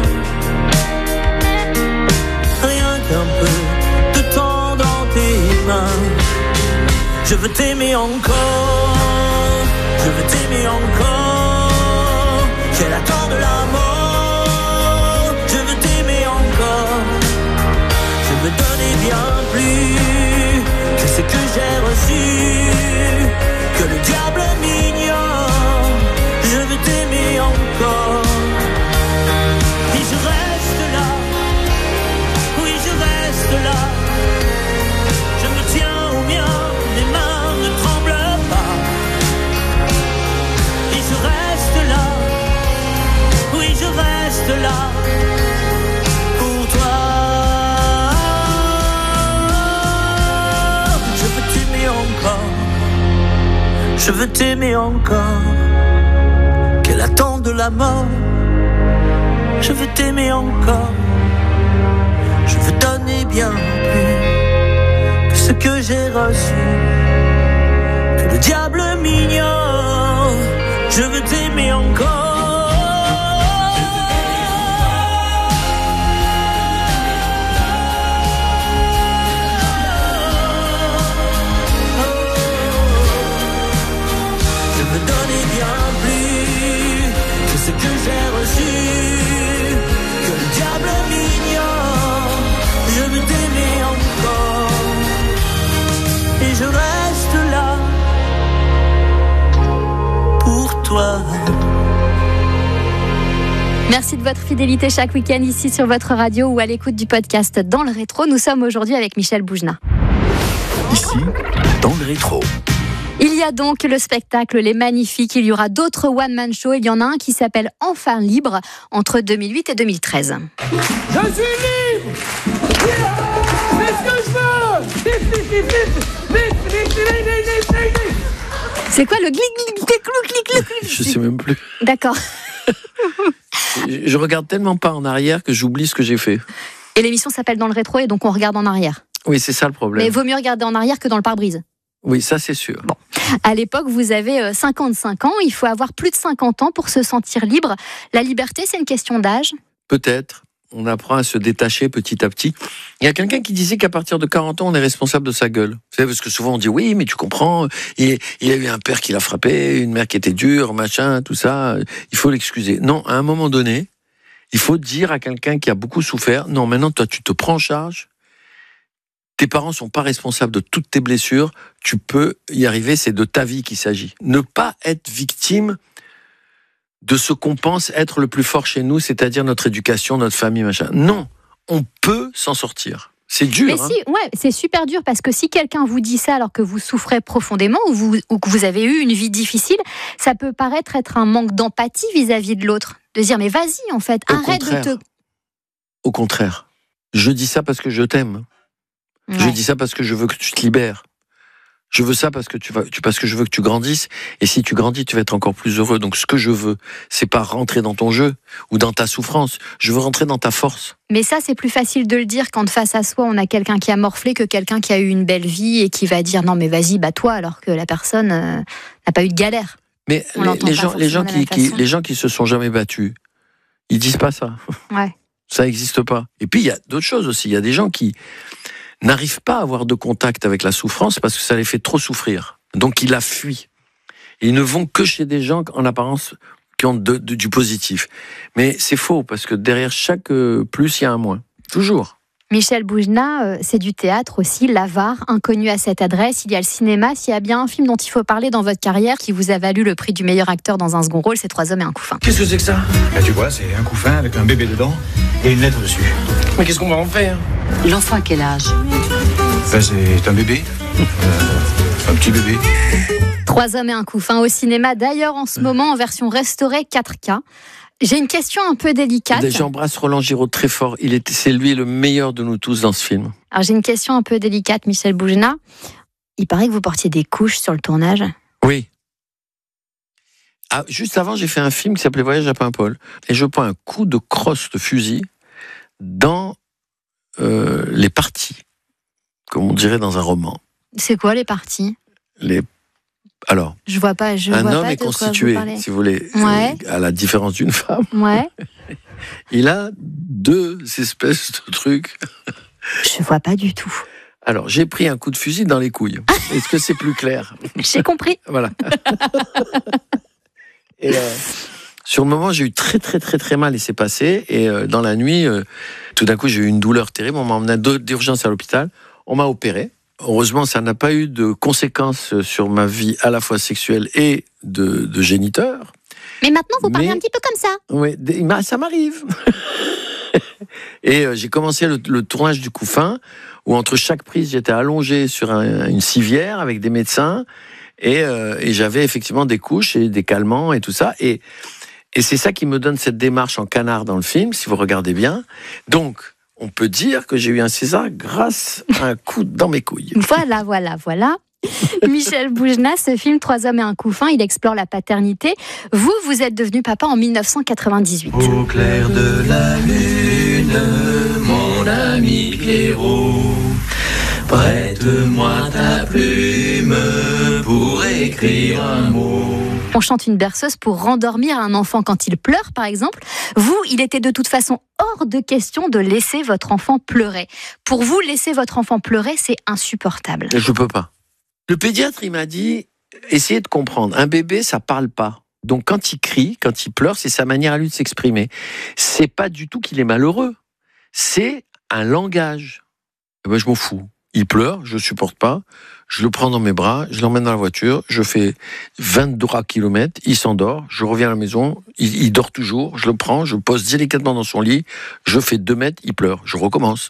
M: rien qu'un peu de temps dans tes mains. Je veux t'aimer encore, je veux t'aimer encore, qu'elle attend de la mort. Je veux t'aimer encore, je veux donner bien plus que ce que j'ai reçu, que le diable m'ignore. Je veux t'aimer encore. Et je reste là. Oui, je reste là. Je me tiens au mien. Mes mains ne tremblent pas. Et je reste là. Oui, je reste là. Pour toi. Je veux t'aimer encore. Je veux t'aimer encore. Qu'elle attend de la mort. Je veux t'aimer encore. Je veux donner bien plus que ce que j'ai reçu, que le diable m'ignore. Je veux t'aimer encore. Je veux donner bien plus que ce que j'ai reçu, que le diable m'ignore. Je veux t'aimer encore. Et je reste là pour toi.
C: Merci de votre fidélité chaque week-end ici sur votre radio ou à l'écoute du podcast Dans le Rétro. Nous sommes aujourd'hui avec Michel Boujna.
A: Ici, Dans le Rétro.
C: Il y a donc le spectacle Les Magnifiques, il y aura d'autres one-man shows, il y en a un qui s'appelle Enfin libre, entre deux mille huit et deux mille treize.
G: Je suis libre. C'est ce que je veux. Vite, vite, vite, vite, vite, vite, vite, vite.
C: C'est quoi le glic, glic, glic, glic, glic, glic?
D: Je sais même plus.
C: D'accord.
D: Je regarde tellement pas en arrière que j'oublie ce que j'ai fait.
C: Et l'émission s'appelle Dans le Rétro et donc on regarde en arrière.
D: Oui, c'est ça le problème.
C: Mais vaut mieux regarder en arrière que dans le pare-brise.
D: Oui, ça c'est sûr.
C: Bon. À l'époque, vous avez cinquante-cinq ans, il faut avoir plus de cinquante ans pour se sentir libre. La liberté, c'est une question d'âge ?
D: Peut-être. On apprend à se détacher petit à petit. Il y a quelqu'un qui disait qu'à partir de quarante ans, on est responsable de sa gueule. Vous savez, parce que souvent on dit oui, mais tu comprends, il, il a eu un père qui l'a frappé, une mère qui était dure, machin, tout ça, il faut l'excuser. Non, à un moment donné, il faut dire à quelqu'un qui a beaucoup souffert, non, maintenant toi tu te prends en charge, tes parents sont pas responsables de toutes tes blessures, tu peux y arriver, c'est de ta vie qu'il s'agit. Ne pas être victime de ce qu'on pense être le plus fort chez nous, c'est-à-dire notre éducation, notre famille, machin. Non, on peut s'en sortir. C'est dur.
C: Mais
D: hein.
C: si, ouais, c'est super dur parce que si quelqu'un vous dit ça alors que vous souffrez profondément ou, vous, ou que vous avez eu une vie difficile, ça peut paraître être un manque d'empathie vis-à-vis de l'autre. De dire, mais vas-y, en fait,
D: Au
C: arrête
D: contraire.
C: de te...
D: Au contraire. Je dis ça parce que je t'aime.
C: Ouais.
D: Je dis ça parce que je veux que tu te libères. Je veux ça parce que tu vas, tu, parce que je veux que tu grandisses. Et si tu grandis, tu vas être encore plus heureux. Donc, ce que je veux, c'est pas rentrer dans ton jeu ou dans ta souffrance. Je veux rentrer dans ta force.
C: Mais ça, c'est plus facile de le dire quand face à soi, on a quelqu'un qui a morflé que quelqu'un qui a eu une belle vie et qui va dire non, mais vas-y, bats-toi, alors que la personne euh, n'a pas eu de galère.
D: Mais
C: On
D: les,
C: l'entend
D: les
C: pas
D: gens, les gens
C: forcément de la
D: qui,
C: même
D: qui,
C: façon.
D: les gens qui se sont jamais battus, ils disent pas ça.
C: Ouais.
D: Ça n'existe pas. Et puis, il y a d'autres choses aussi. Il y a des gens qui n'arrivent pas à avoir de contact avec la souffrance parce que ça les fait trop souffrir. Donc, ils la fuient. Et ils ne vont que chez des gens, en apparence, qui ont de, de, du positif. Mais c'est faux, parce que derrière chaque euh, plus, il y a un moins. Toujours.
C: Michel Boujna, euh, c'est du théâtre aussi, l'Avare, inconnu à cette adresse. Il y a le cinéma. S'il y a bien un film dont il faut parler dans votre carrière qui vous a valu le prix du meilleur acteur dans un second rôle, c'est Trois hommes et un couffin.
N: Qu'est-ce que c'est que ça? Bah, tu vois, c'est un couffin avec un bébé dedans et une lettre dessus.
L: Mais qu'est-ce qu'on va en faire?
J: L'enfant à quel âge?
N: Bah, c'est un bébé. Euh, un petit bébé.
C: Trois hommes et un couffin au cinéma, d'ailleurs en ce moment en version restaurée quatre K. J'ai une question un peu délicate.
D: J'embrasse Roland Giraud très fort. Il est, c'est lui le meilleur de nous tous dans ce film.
C: Alors j'ai une question un peu délicate, Michel Boujna. Il paraît que vous portiez des couches sur le tournage.
D: Oui. Ah, juste avant, j'ai fait un film qui s'appelait Voyage à Paimpol. Et je prends un coup de crosse de fusil dans euh, les parties, comme on dirait dans un roman.
C: C'est quoi les parties?
D: Les... Alors,
C: Je vois pas. Je
D: un
C: vois
D: homme
C: pas
D: est
C: de quoi
D: constitué,
C: vous parlez.
D: si vous voulez,
C: Ouais.
D: euh, à la différence d'une femme.
C: Ouais.
D: Il a deux espèces de trucs.
C: Je vois pas du tout.
D: Alors, j'ai pris un coup de fusil dans les couilles. Est-ce que c'est plus clair?
C: J'ai compris.
D: Voilà. Et euh, sur le moment, j'ai eu très très très très mal et c'est passé. Et euh, dans la nuit, euh, tout d'un coup, j'ai eu une douleur terrible. On m'a emmené d'urgence à l'hôpital. On m'a opéré. Heureusement, ça n'a pas eu de conséquences sur ma vie à la fois sexuelle et de, de géniteur.
C: Mais maintenant, vous parlez
D: Mais-
C: un petit peu comme ça.
D: Oui, des- bah, ça m'arrive. Et euh, j'ai commencé le, le tournage du couffin, où entre chaque prise, j'étais allongé sur un- une civière avec des médecins, et, euh, et j'avais effectivement des couches et des calmants et tout ça. Et, et c'est ça qui me donne cette démarche en canard dans le film, si vous regardez bien. Donc, on peut dire que j'ai eu un César grâce à un coup dans mes couilles.
C: Voilà, voilà, voilà. Michel Boujna, ce film Trois hommes et un couffin, il explore la paternité. Vous, vous êtes devenu papa en mille neuf cent quatre-vingt-dix-huit.
G: Au clair de la lune, mon ami Pierrot, prête-moi ta plume pour écrire un mot.
C: On chante une berceuse pour rendormir un enfant quand il pleure, par exemple. Vous, il était de toute façon hors de question de laisser votre enfant pleurer. Pour vous, laisser votre enfant pleurer, c'est insupportable.
D: Je peux pas. Le pédiatre, il m'a dit, essayez de comprendre. Un bébé, ça parle pas. Donc quand il crie, quand il pleure, c'est sa manière à lui de s'exprimer. C'est pas du tout qu'il est malheureux. C'est un langage. Eh ben, je m'en fous. Il pleure, je supporte pas. Je le prends dans mes bras, je l'emmène dans la voiture, je fais vingt-trois kilomètres, il s'endort, je reviens à la maison, il, il dort toujours, je le prends, je le pose délicatement dans son lit, je fais deux mètres, il pleure, je recommence.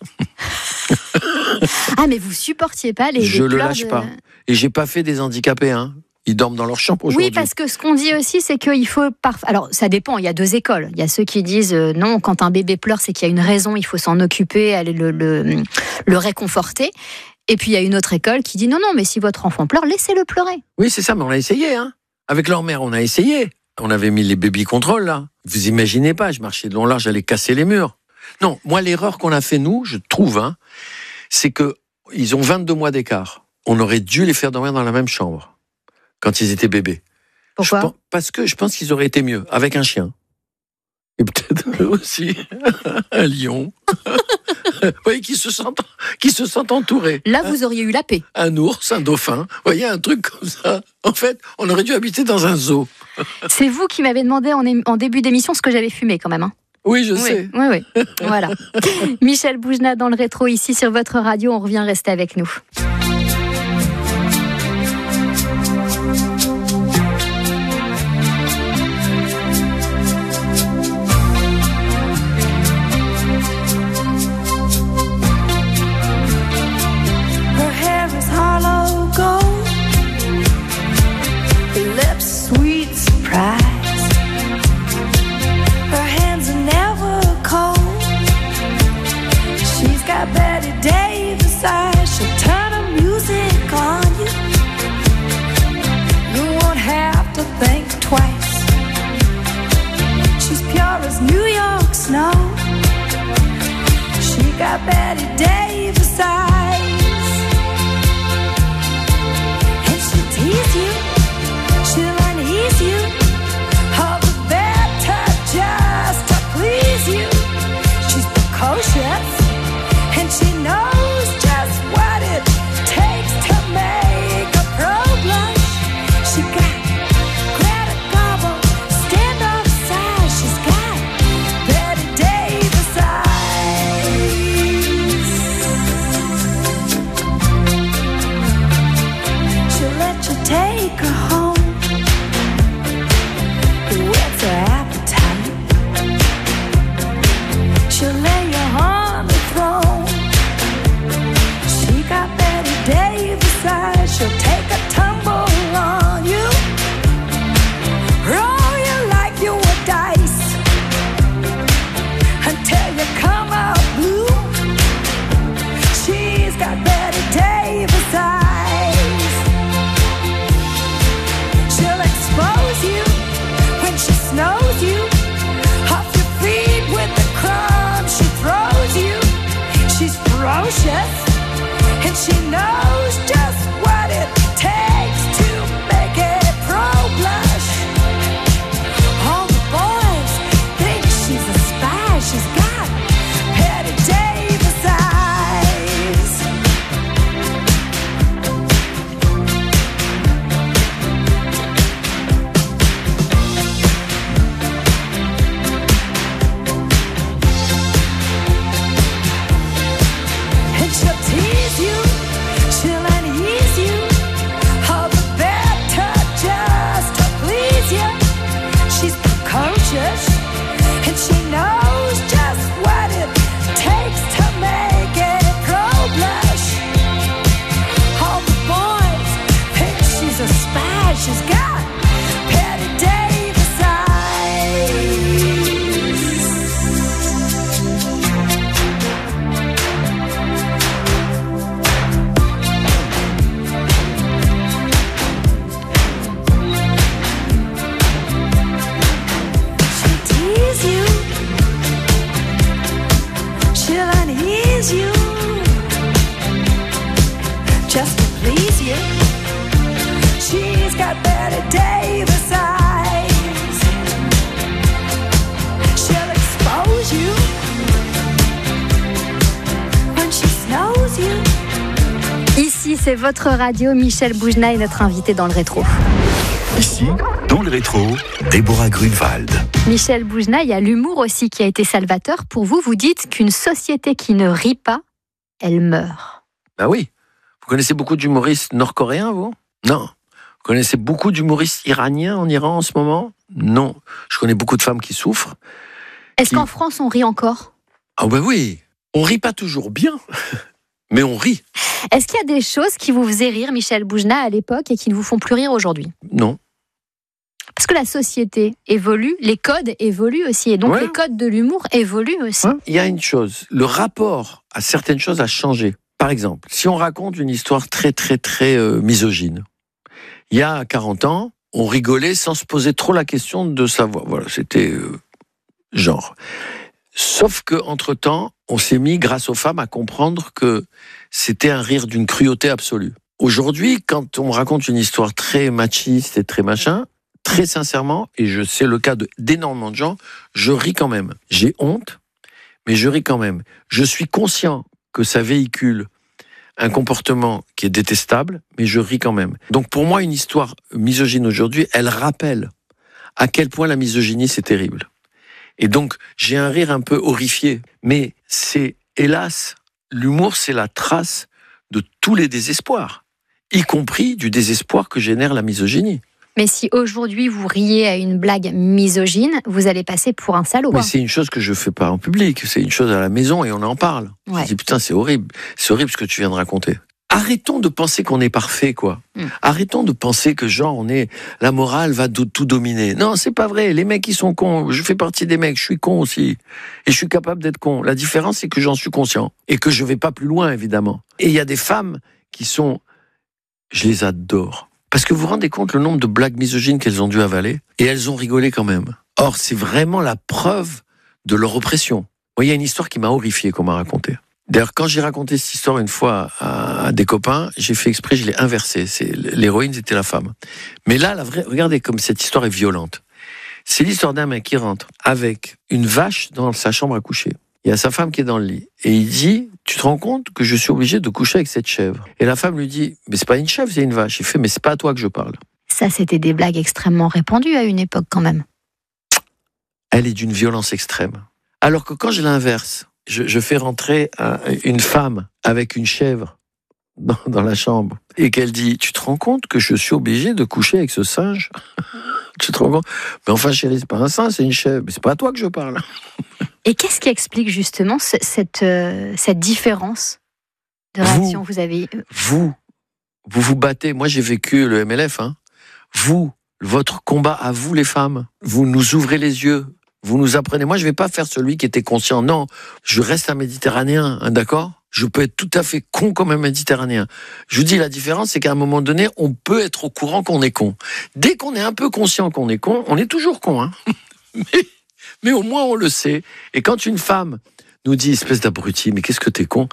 C: Ah, mais vous supportiez pas les
D: Je
C: les
D: le
C: pleurs
D: lâche
C: de-
D: pas. Et j'ai pas fait des handicapés, hein. Ils dorment dans leur chambre aujourd'hui.
C: Oui, parce que ce qu'on dit aussi, c'est qu'il faut... Par... Alors, ça dépend, il y a deux écoles. Il y a ceux qui disent, euh, non, quand un bébé pleure, c'est qu'il y a une raison, il faut s'en occuper, aller le, le, le réconforter. Et puis, il y a une autre école qui dit, non, non, mais si votre enfant pleure, laissez-le pleurer.
D: Oui, c'est ça, mais on a essayé, hein. Avec leur mère, on a essayé. On avait mis les baby control, là. Vous imaginez pas, je marchais de long large, j'allais casser les murs. Non, moi, l'erreur qu'on a fait, nous, je trouve, hein, c'est que ils ont vingt-deux mois d'écart. On aurait dû les faire dormir dans la même chambre quand ils étaient bébés.
C: Pourquoi ?
D: Je pense- Parce que je pense qu'ils auraient été mieux avec un chien. Et peut-être aussi un lion. Oui, qui se sentent, qui se sentent entourés.
C: Là, vous auriez eu la paix.
D: Un ours, un dauphin. Vous voyez, un truc comme ça. En fait, on aurait dû habiter dans un zoo.
C: C'est vous qui m'avez demandé en, é- en début d'émission ce que j'avais fumé, quand même. Hein.
D: Oui, je
C: oui,
D: sais.
C: Oui, oui. Voilà. Michel Boujna dans le rétro, ici sur votre radio. On revient rester avec nous.
O: take her home with her appetite. She'll lay you on the throne. She got Betty Davis eyes. She'll take a tumble on you, roll you like you were dice until you come out blue. She's got Betty Davis eyes. She'll expose you when she snows you off your feet with the crumbs she throws you. She's ferocious and she knows just what it takes to make a pro blush. All the boys think she's a spy. She's got Betty Davis eyes. And she'll tease you, she'll unease you, all the better just to please you. She's precocious and she knows just what it takes to make a pro blush. All the boys think she's a spy. She's got Betty Davis eyes. She'll tease you, she'll unease you, just to please you. She's got Betty Davis eyes. She'll expose you when she snows you.
C: Ici, c'est votre radio. Michel Boujna est notre invité dans le rétro.
A: Ici, dans le rétro, Déborah Grunewald.
C: Michel Boujna, il y a l'humour aussi qui a été salvateur. Pour vous, vous dites qu'une société qui ne rit pas, elle meurt.
D: Ben oui. Vous connaissez beaucoup d'humoristes nord-coréens, vous ? Non. Vous connaissez beaucoup d'humoristes iraniens en Iran en ce moment ? Non. Je connais beaucoup de femmes qui souffrent.
C: Est-ce
D: Qui-
C: qu'en France, on rit encore ?
D: Ah ben oui. On rit pas toujours bien, mais on rit.
C: Est-ce qu'il y a des choses qui vous faisaient rire, Michel Boujna, à l'époque et qui ne vous font plus rire aujourd'hui ?
D: Non.
C: Parce que la société évolue, les codes évoluent aussi, et donc
D: Ouais.
C: les codes de l'humour évoluent aussi.
D: Il y a une chose, le rapport à certaines choses a changé. Par exemple, si on raconte une histoire très très très euh, misogyne, il y a quarante ans, on rigolait sans se poser trop la question de savoir. Voilà, c'était euh, genre. Sauf que entre temps, on s'est mis, grâce aux femmes, à comprendre que c'était un rire d'une cruauté absolue. Aujourd'hui, quand on raconte une histoire très machiste et très machin, très sincèrement, et je sais le cas de, d'énormément de gens, je ris quand même. J'ai honte, mais je ris quand même. Je suis conscient que ça véhicule un comportement qui est détestable, mais je ris quand même. Donc pour moi, une histoire misogyne aujourd'hui, elle rappelle à quel point la misogynie, c'est terrible. Et donc, j'ai un rire un peu horrifié. Mais c'est, hélas, l'humour, c'est la trace de tous les désespoirs, y compris du désespoir que génère la misogynie.
C: Mais si aujourd'hui vous riez à une blague misogyne, vous allez passer pour un salaud.
D: Mais c'est une chose que je fais pas en public, c'est une chose à la maison et on en parle.
C: Ouais.
D: Je dis putain, c'est horrible, c'est horrible ce que tu viens de raconter. Arrêtons de penser qu'on est parfait, quoi. Mm. Arrêtons de penser que genre on est, la morale va do- tout dominer. Non, c'est pas vrai. Les mecs, ils sont cons. Je fais partie des mecs. Je suis con aussi, et je suis capable d'être con. La différence, c'est que j'en suis conscient et que je vais pas plus loin, évidemment. Et il y a des femmes qui sont, je les adore. Parce que vous vous rendez compte le nombre de blagues misogynes qu'elles ont dû avaler, et elles ont rigolé quand même. Or, c'est vraiment la preuve de leur oppression. Moi, il y a une histoire qui m'a horrifié qu'on m'a racontée. D'ailleurs, quand j'ai raconté cette histoire une fois à, à des copains, j'ai fait exprès, je l'ai inversé. C'est, l'héroïne, c'était la femme. Mais là, la vraie, regardez comme cette histoire est violente. C'est l'histoire d'un mec qui rentre avec une vache dans sa chambre à coucher. Il y a sa femme qui est dans le lit. Et il dit, tu te rends compte que je suis obligé de coucher avec cette chèvre? Et la femme lui dit, mais c'est pas une chèvre, c'est une vache. Il fait, mais c'est pas à toi que je parle.
C: Ça, c'était des blagues extrêmement répandues à une époque quand même.
D: Elle est d'une violence extrême. Alors que quand je l'inverse, je, je fais rentrer un, une femme avec une chèvre dans, dans la chambre, et qu'elle dit, tu te rends compte que je suis obligé de coucher avec ce singe? Tu te rends compte? Mais enfin chérie, c'est pas un singe, c'est une chèvre. Mais c'est pas à toi que je parle.
C: Et qu'est-ce qui explique justement ce- cette, euh, cette différence de réaction que vous avez?
D: Vous, vous vous battez. Moi, j'ai vécu le M L F. Hein. Vous, votre combat à vous, les femmes. Vous nous ouvrez les yeux. Vous nous apprenez. Moi, je vais pas faire celui qui était conscient. Non, je reste un Méditerranéen, hein, d'accord? Je peux être tout à fait con comme un Méditerranéen. Je vous dis, la différence, c'est qu'à un moment donné, on peut être au courant qu'on est con. Dès qu'on est un peu conscient qu'on est con, on est toujours con. Hein. mais, mais au moins, on le sait. Et quand une femme nous dit, espèce d'abruti, mais qu'est-ce que t'es con?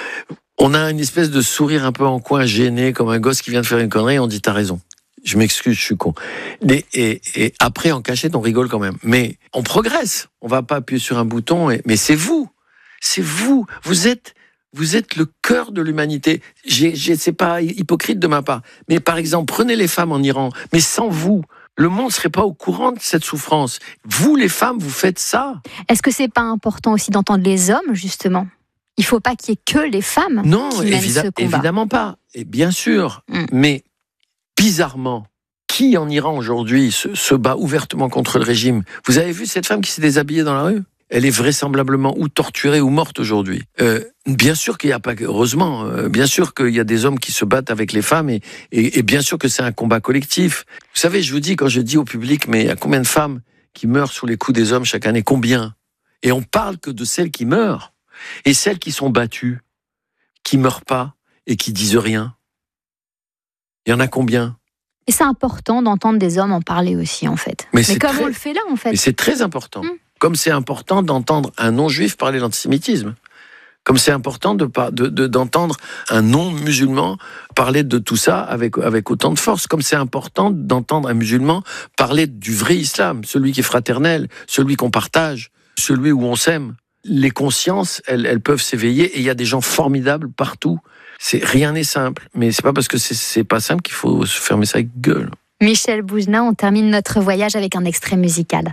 D: On a une espèce de sourire un peu en coin, gêné, comme un gosse qui vient de faire une connerie, et on dit, t'as raison. Je m'excuse, je suis con. Et, et, et après, en cachette, on rigole quand même. Mais on progresse. On va pas appuyer sur un bouton. Et, mais c'est vous. C'est vous. Vous êtes... Vous êtes le cœur de l'humanité. J'ai, j'ai, c'est pas hypocrite de ma part. Mais par exemple, prenez les femmes en Iran. Mais sans vous, le monde serait pas au courant de cette souffrance. Vous, les femmes, vous faites ça.
C: Est-ce que c'est pas important aussi d'entendre les hommes, justement? Il faut pas qu'il y ait que les femmes
D: Non,
C: qui mènent
D: évida-
C: ce combat.
D: évidemment pas. Et bien sûr.
C: Mm.
D: Mais bizarrement, qui en Iran aujourd'hui se, se bat ouvertement contre le régime? Vous avez vu cette femme qui s'est déshabillée dans la rue? Elle est vraisemblablement ou torturée ou morte aujourd'hui. Euh, bien sûr qu'il n'y a pas, heureusement, euh, bien sûr qu'il y a des hommes qui se battent avec les femmes et, et, et bien sûr que c'est un combat collectif. Vous savez, je vous dis, quand je dis au public, mais il y a combien de femmes qui meurent sous les coups des hommes chaque année? Combien? Et on parle que de celles qui meurent. Et celles qui sont battues, qui meurent pas et qui disent rien. Il y en a combien?
C: Et c'est important d'entendre des hommes en parler aussi, en fait.
D: Mais
C: Mais,
D: c'est
C: comme
D: très-
C: on le fait là, en fait.
D: Mais c'est très important.
C: Mm.
D: Comme c'est important d'entendre un non-juif parler d'antisémitisme. Comme c'est important de, par- de, de- d'entendre un non-musulman parler de tout ça avec, avec autant de force. Comme c'est important d'entendre un musulman parler du vrai islam, celui qui est fraternel, celui qu'on partage, celui où on s'aime. Les consciences, elles, elles peuvent s'éveiller et il y a des gens formidables partout. C'est, rien n'est simple, mais c'est pas parce que c'est, c'est pas simple qu'il faut se fermer sa gueule.
C: Michel Boujna, on termine notre voyage avec un extrait musical.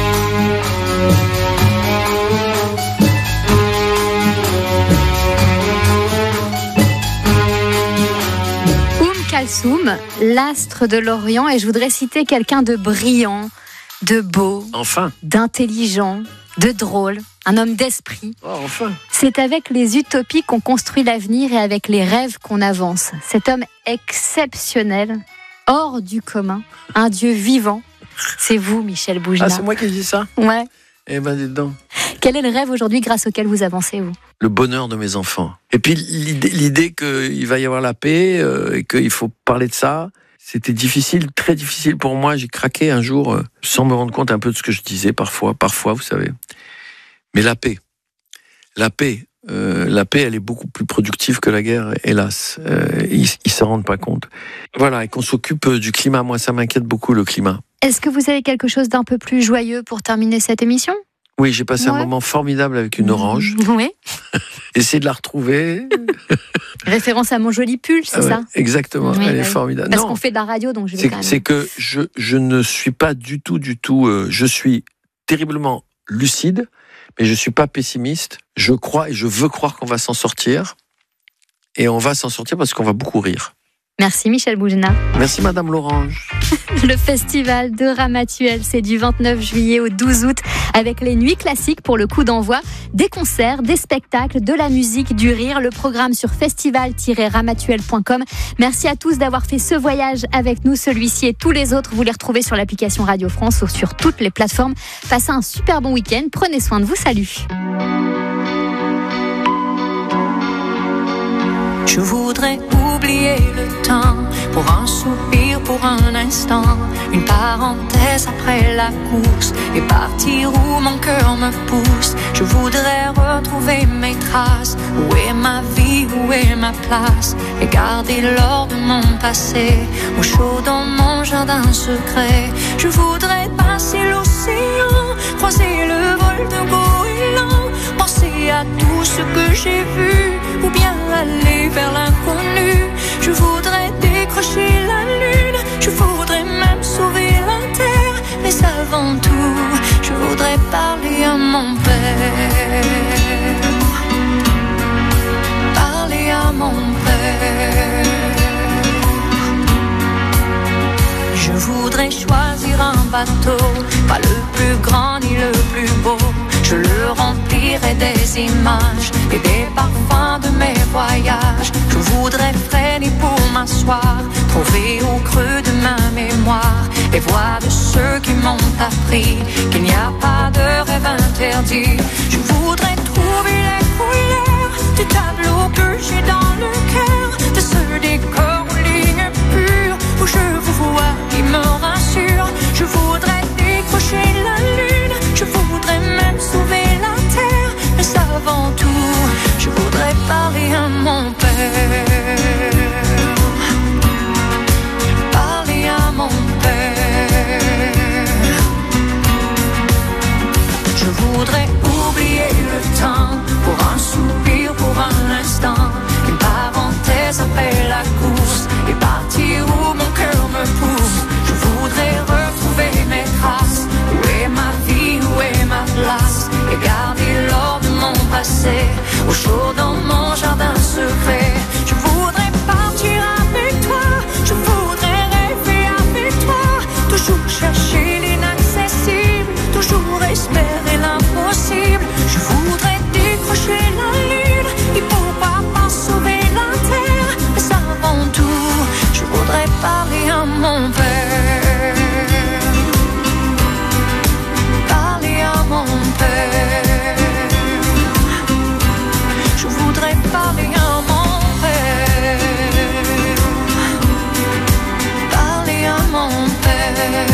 C: Oum Kalsoum, l'astre de l'Orient, et je voudrais citer quelqu'un de brillant, de beau,
D: Enfin.
C: d'intelligent, de drôle, un homme d'esprit.
D: Oh, enfin.
C: C'est avec les utopies qu'on construit l'avenir et avec les rêves qu'on avance. Cet homme exceptionnel, hors du commun, un Dieu vivant, c'est vous, Michel Boujna.
D: Ah, c'est moi qui dis ça?
C: Ouais.
D: Eh ben, dis donc.
C: Quel est le rêve aujourd'hui grâce auquel vous avancez, vous?
D: Le bonheur de mes enfants. Et puis l'idée, l'idée qu'il va y avoir la paix euh, et qu'il faut parler de ça, c'était difficile, très difficile pour moi. J'ai craqué un jour euh, sans me rendre compte un peu de ce que je disais parfois, parfois, vous savez. Mais la paix, la paix, euh, la paix, elle est beaucoup plus productive que la guerre, hélas. Euh, ils ne s'en rendent pas compte. Voilà, et qu'on s'occupe du climat. Moi, ça m'inquiète beaucoup, le climat.
C: Est-ce que vous avez quelque chose d'un peu plus joyeux pour terminer cette émission?
D: Oui, j'ai passé
C: Ouais.
D: un moment formidable avec une orange.
C: Oui.
D: Essayez de la retrouver.
C: Référence à mon joli pull, c'est
D: Ah ouais,
C: ça?
D: exactement,
C: Oui,
D: elle
C: oui.
D: est formidable.
C: Parce
D: Non.
C: qu'on fait de la radio, donc je vais
D: C'est,
C: quand même...
D: c'est que je, je ne suis pas du tout, du tout, euh, je suis terriblement lucide, mais je suis pas pessimiste. Je crois et je veux croire qu'on va s'en sortir. Et on va s'en sortir parce qu'on va beaucoup rire.
C: Merci Michel Boujna.
D: Merci Madame l'Orange.
C: Le festival de Ramatuelle, c'est du vingt-neuf juillet au douze août, avec les nuits classiques pour le coup d'envoi, des concerts, des spectacles, de la musique, du rire, le programme sur festival tiret ramatuelle point com. Merci à tous d'avoir fait ce voyage avec nous, celui-ci et tous les autres, vous les retrouvez sur l'application Radio France ou sur toutes les plateformes. Passez un super bon week-end, prenez soin de vous, salut.
P: Je voudrais oublier le temps, pour un soupir, pour un instant, une parenthèse après la course, et partir où mon cœur me pousse. Je voudrais retrouver mes traces, où est ma vie, où est ma place, et garder l'or de mon passé, au chaud dans mon jardin secret. Je voudrais passer l'océan, croiser le vol de goéland, penser à tout ce que j'ai vu, ou bien aller vers l'inconnu. Je voudrais décrocher la lune, je voudrais même sauver la terre, mais avant tout, je voudrais parler à mon père. Parler à mon père. voudrais choisir un bateau, pas le plus grand ni le plus beau. Je le remplirai des images et des parfums de mes voyages. Je voudrais freiner pour m'asseoir, trouver au creux de ma mémoire les voix de ceux qui m'ont appris qu'il n'y a pas de rêve interdit. Je voudrais trouver les couleurs du tableau que j'ai dans le cœur, de ce décor aux lignes pures où je vous vois qui me rassure. Je voudrais décrocher la lune, je voudrais même sauver la terre, mais avant tout, je voudrais parler à mon père. Parler à mon père. Je voudrais oublier le temps pour un soupir, pour un instant, une parenthèse après la course et partir où mon cœur me pousse. Je voudrais retrouver mes traces. Où est ma vie, où est ma place? Et garder l'or de mon passé au chaud dans mon jardin secret. Je voudrais partir avec toi, je voudrais rêver avec toi, toujours chercher l'inaccessible, toujours espérer l'impossible. Je voudrais décrocher la lune et pourquoi pas sauver la terre. Mais avant tout, je voudrais parler à mon père. Parler à mon père. Je voudrais parler à mon père. Parler à mon père.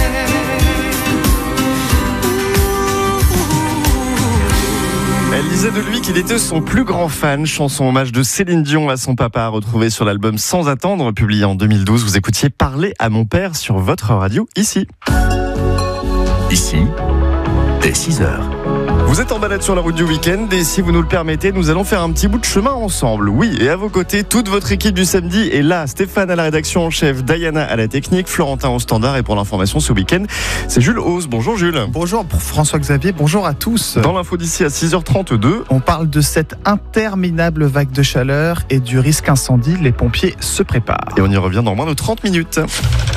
Q: Elle disait de lui qu'il était son plus grand fan. Chanson hommage de Céline Dion à son papa, retrouvée sur l'album Sans attendre, publié en deux mille douze. Vous écoutiez Parler à mon père sur votre radio, ici.
A: Ici, dès six heures.
Q: Vous êtes en balade sur la route du week-end et si vous nous le permettez, nous allons faire un petit bout de chemin ensemble. Oui, et à vos côtés, toute votre équipe du samedi est là. Stéphane à la rédaction en chef, Diana à la technique, Florentin au standard et pour l'information ce week-end, c'est Jules Hauss. Bonjour Jules.
R: Bonjour François-Xavier, bonjour à tous.
Q: Dans l'info d'ici à six heures trente-deux,
R: on parle de cette interminable vague de chaleur et du risque incendie. Les pompiers se préparent.
Q: Et on y revient dans moins de trente minutes.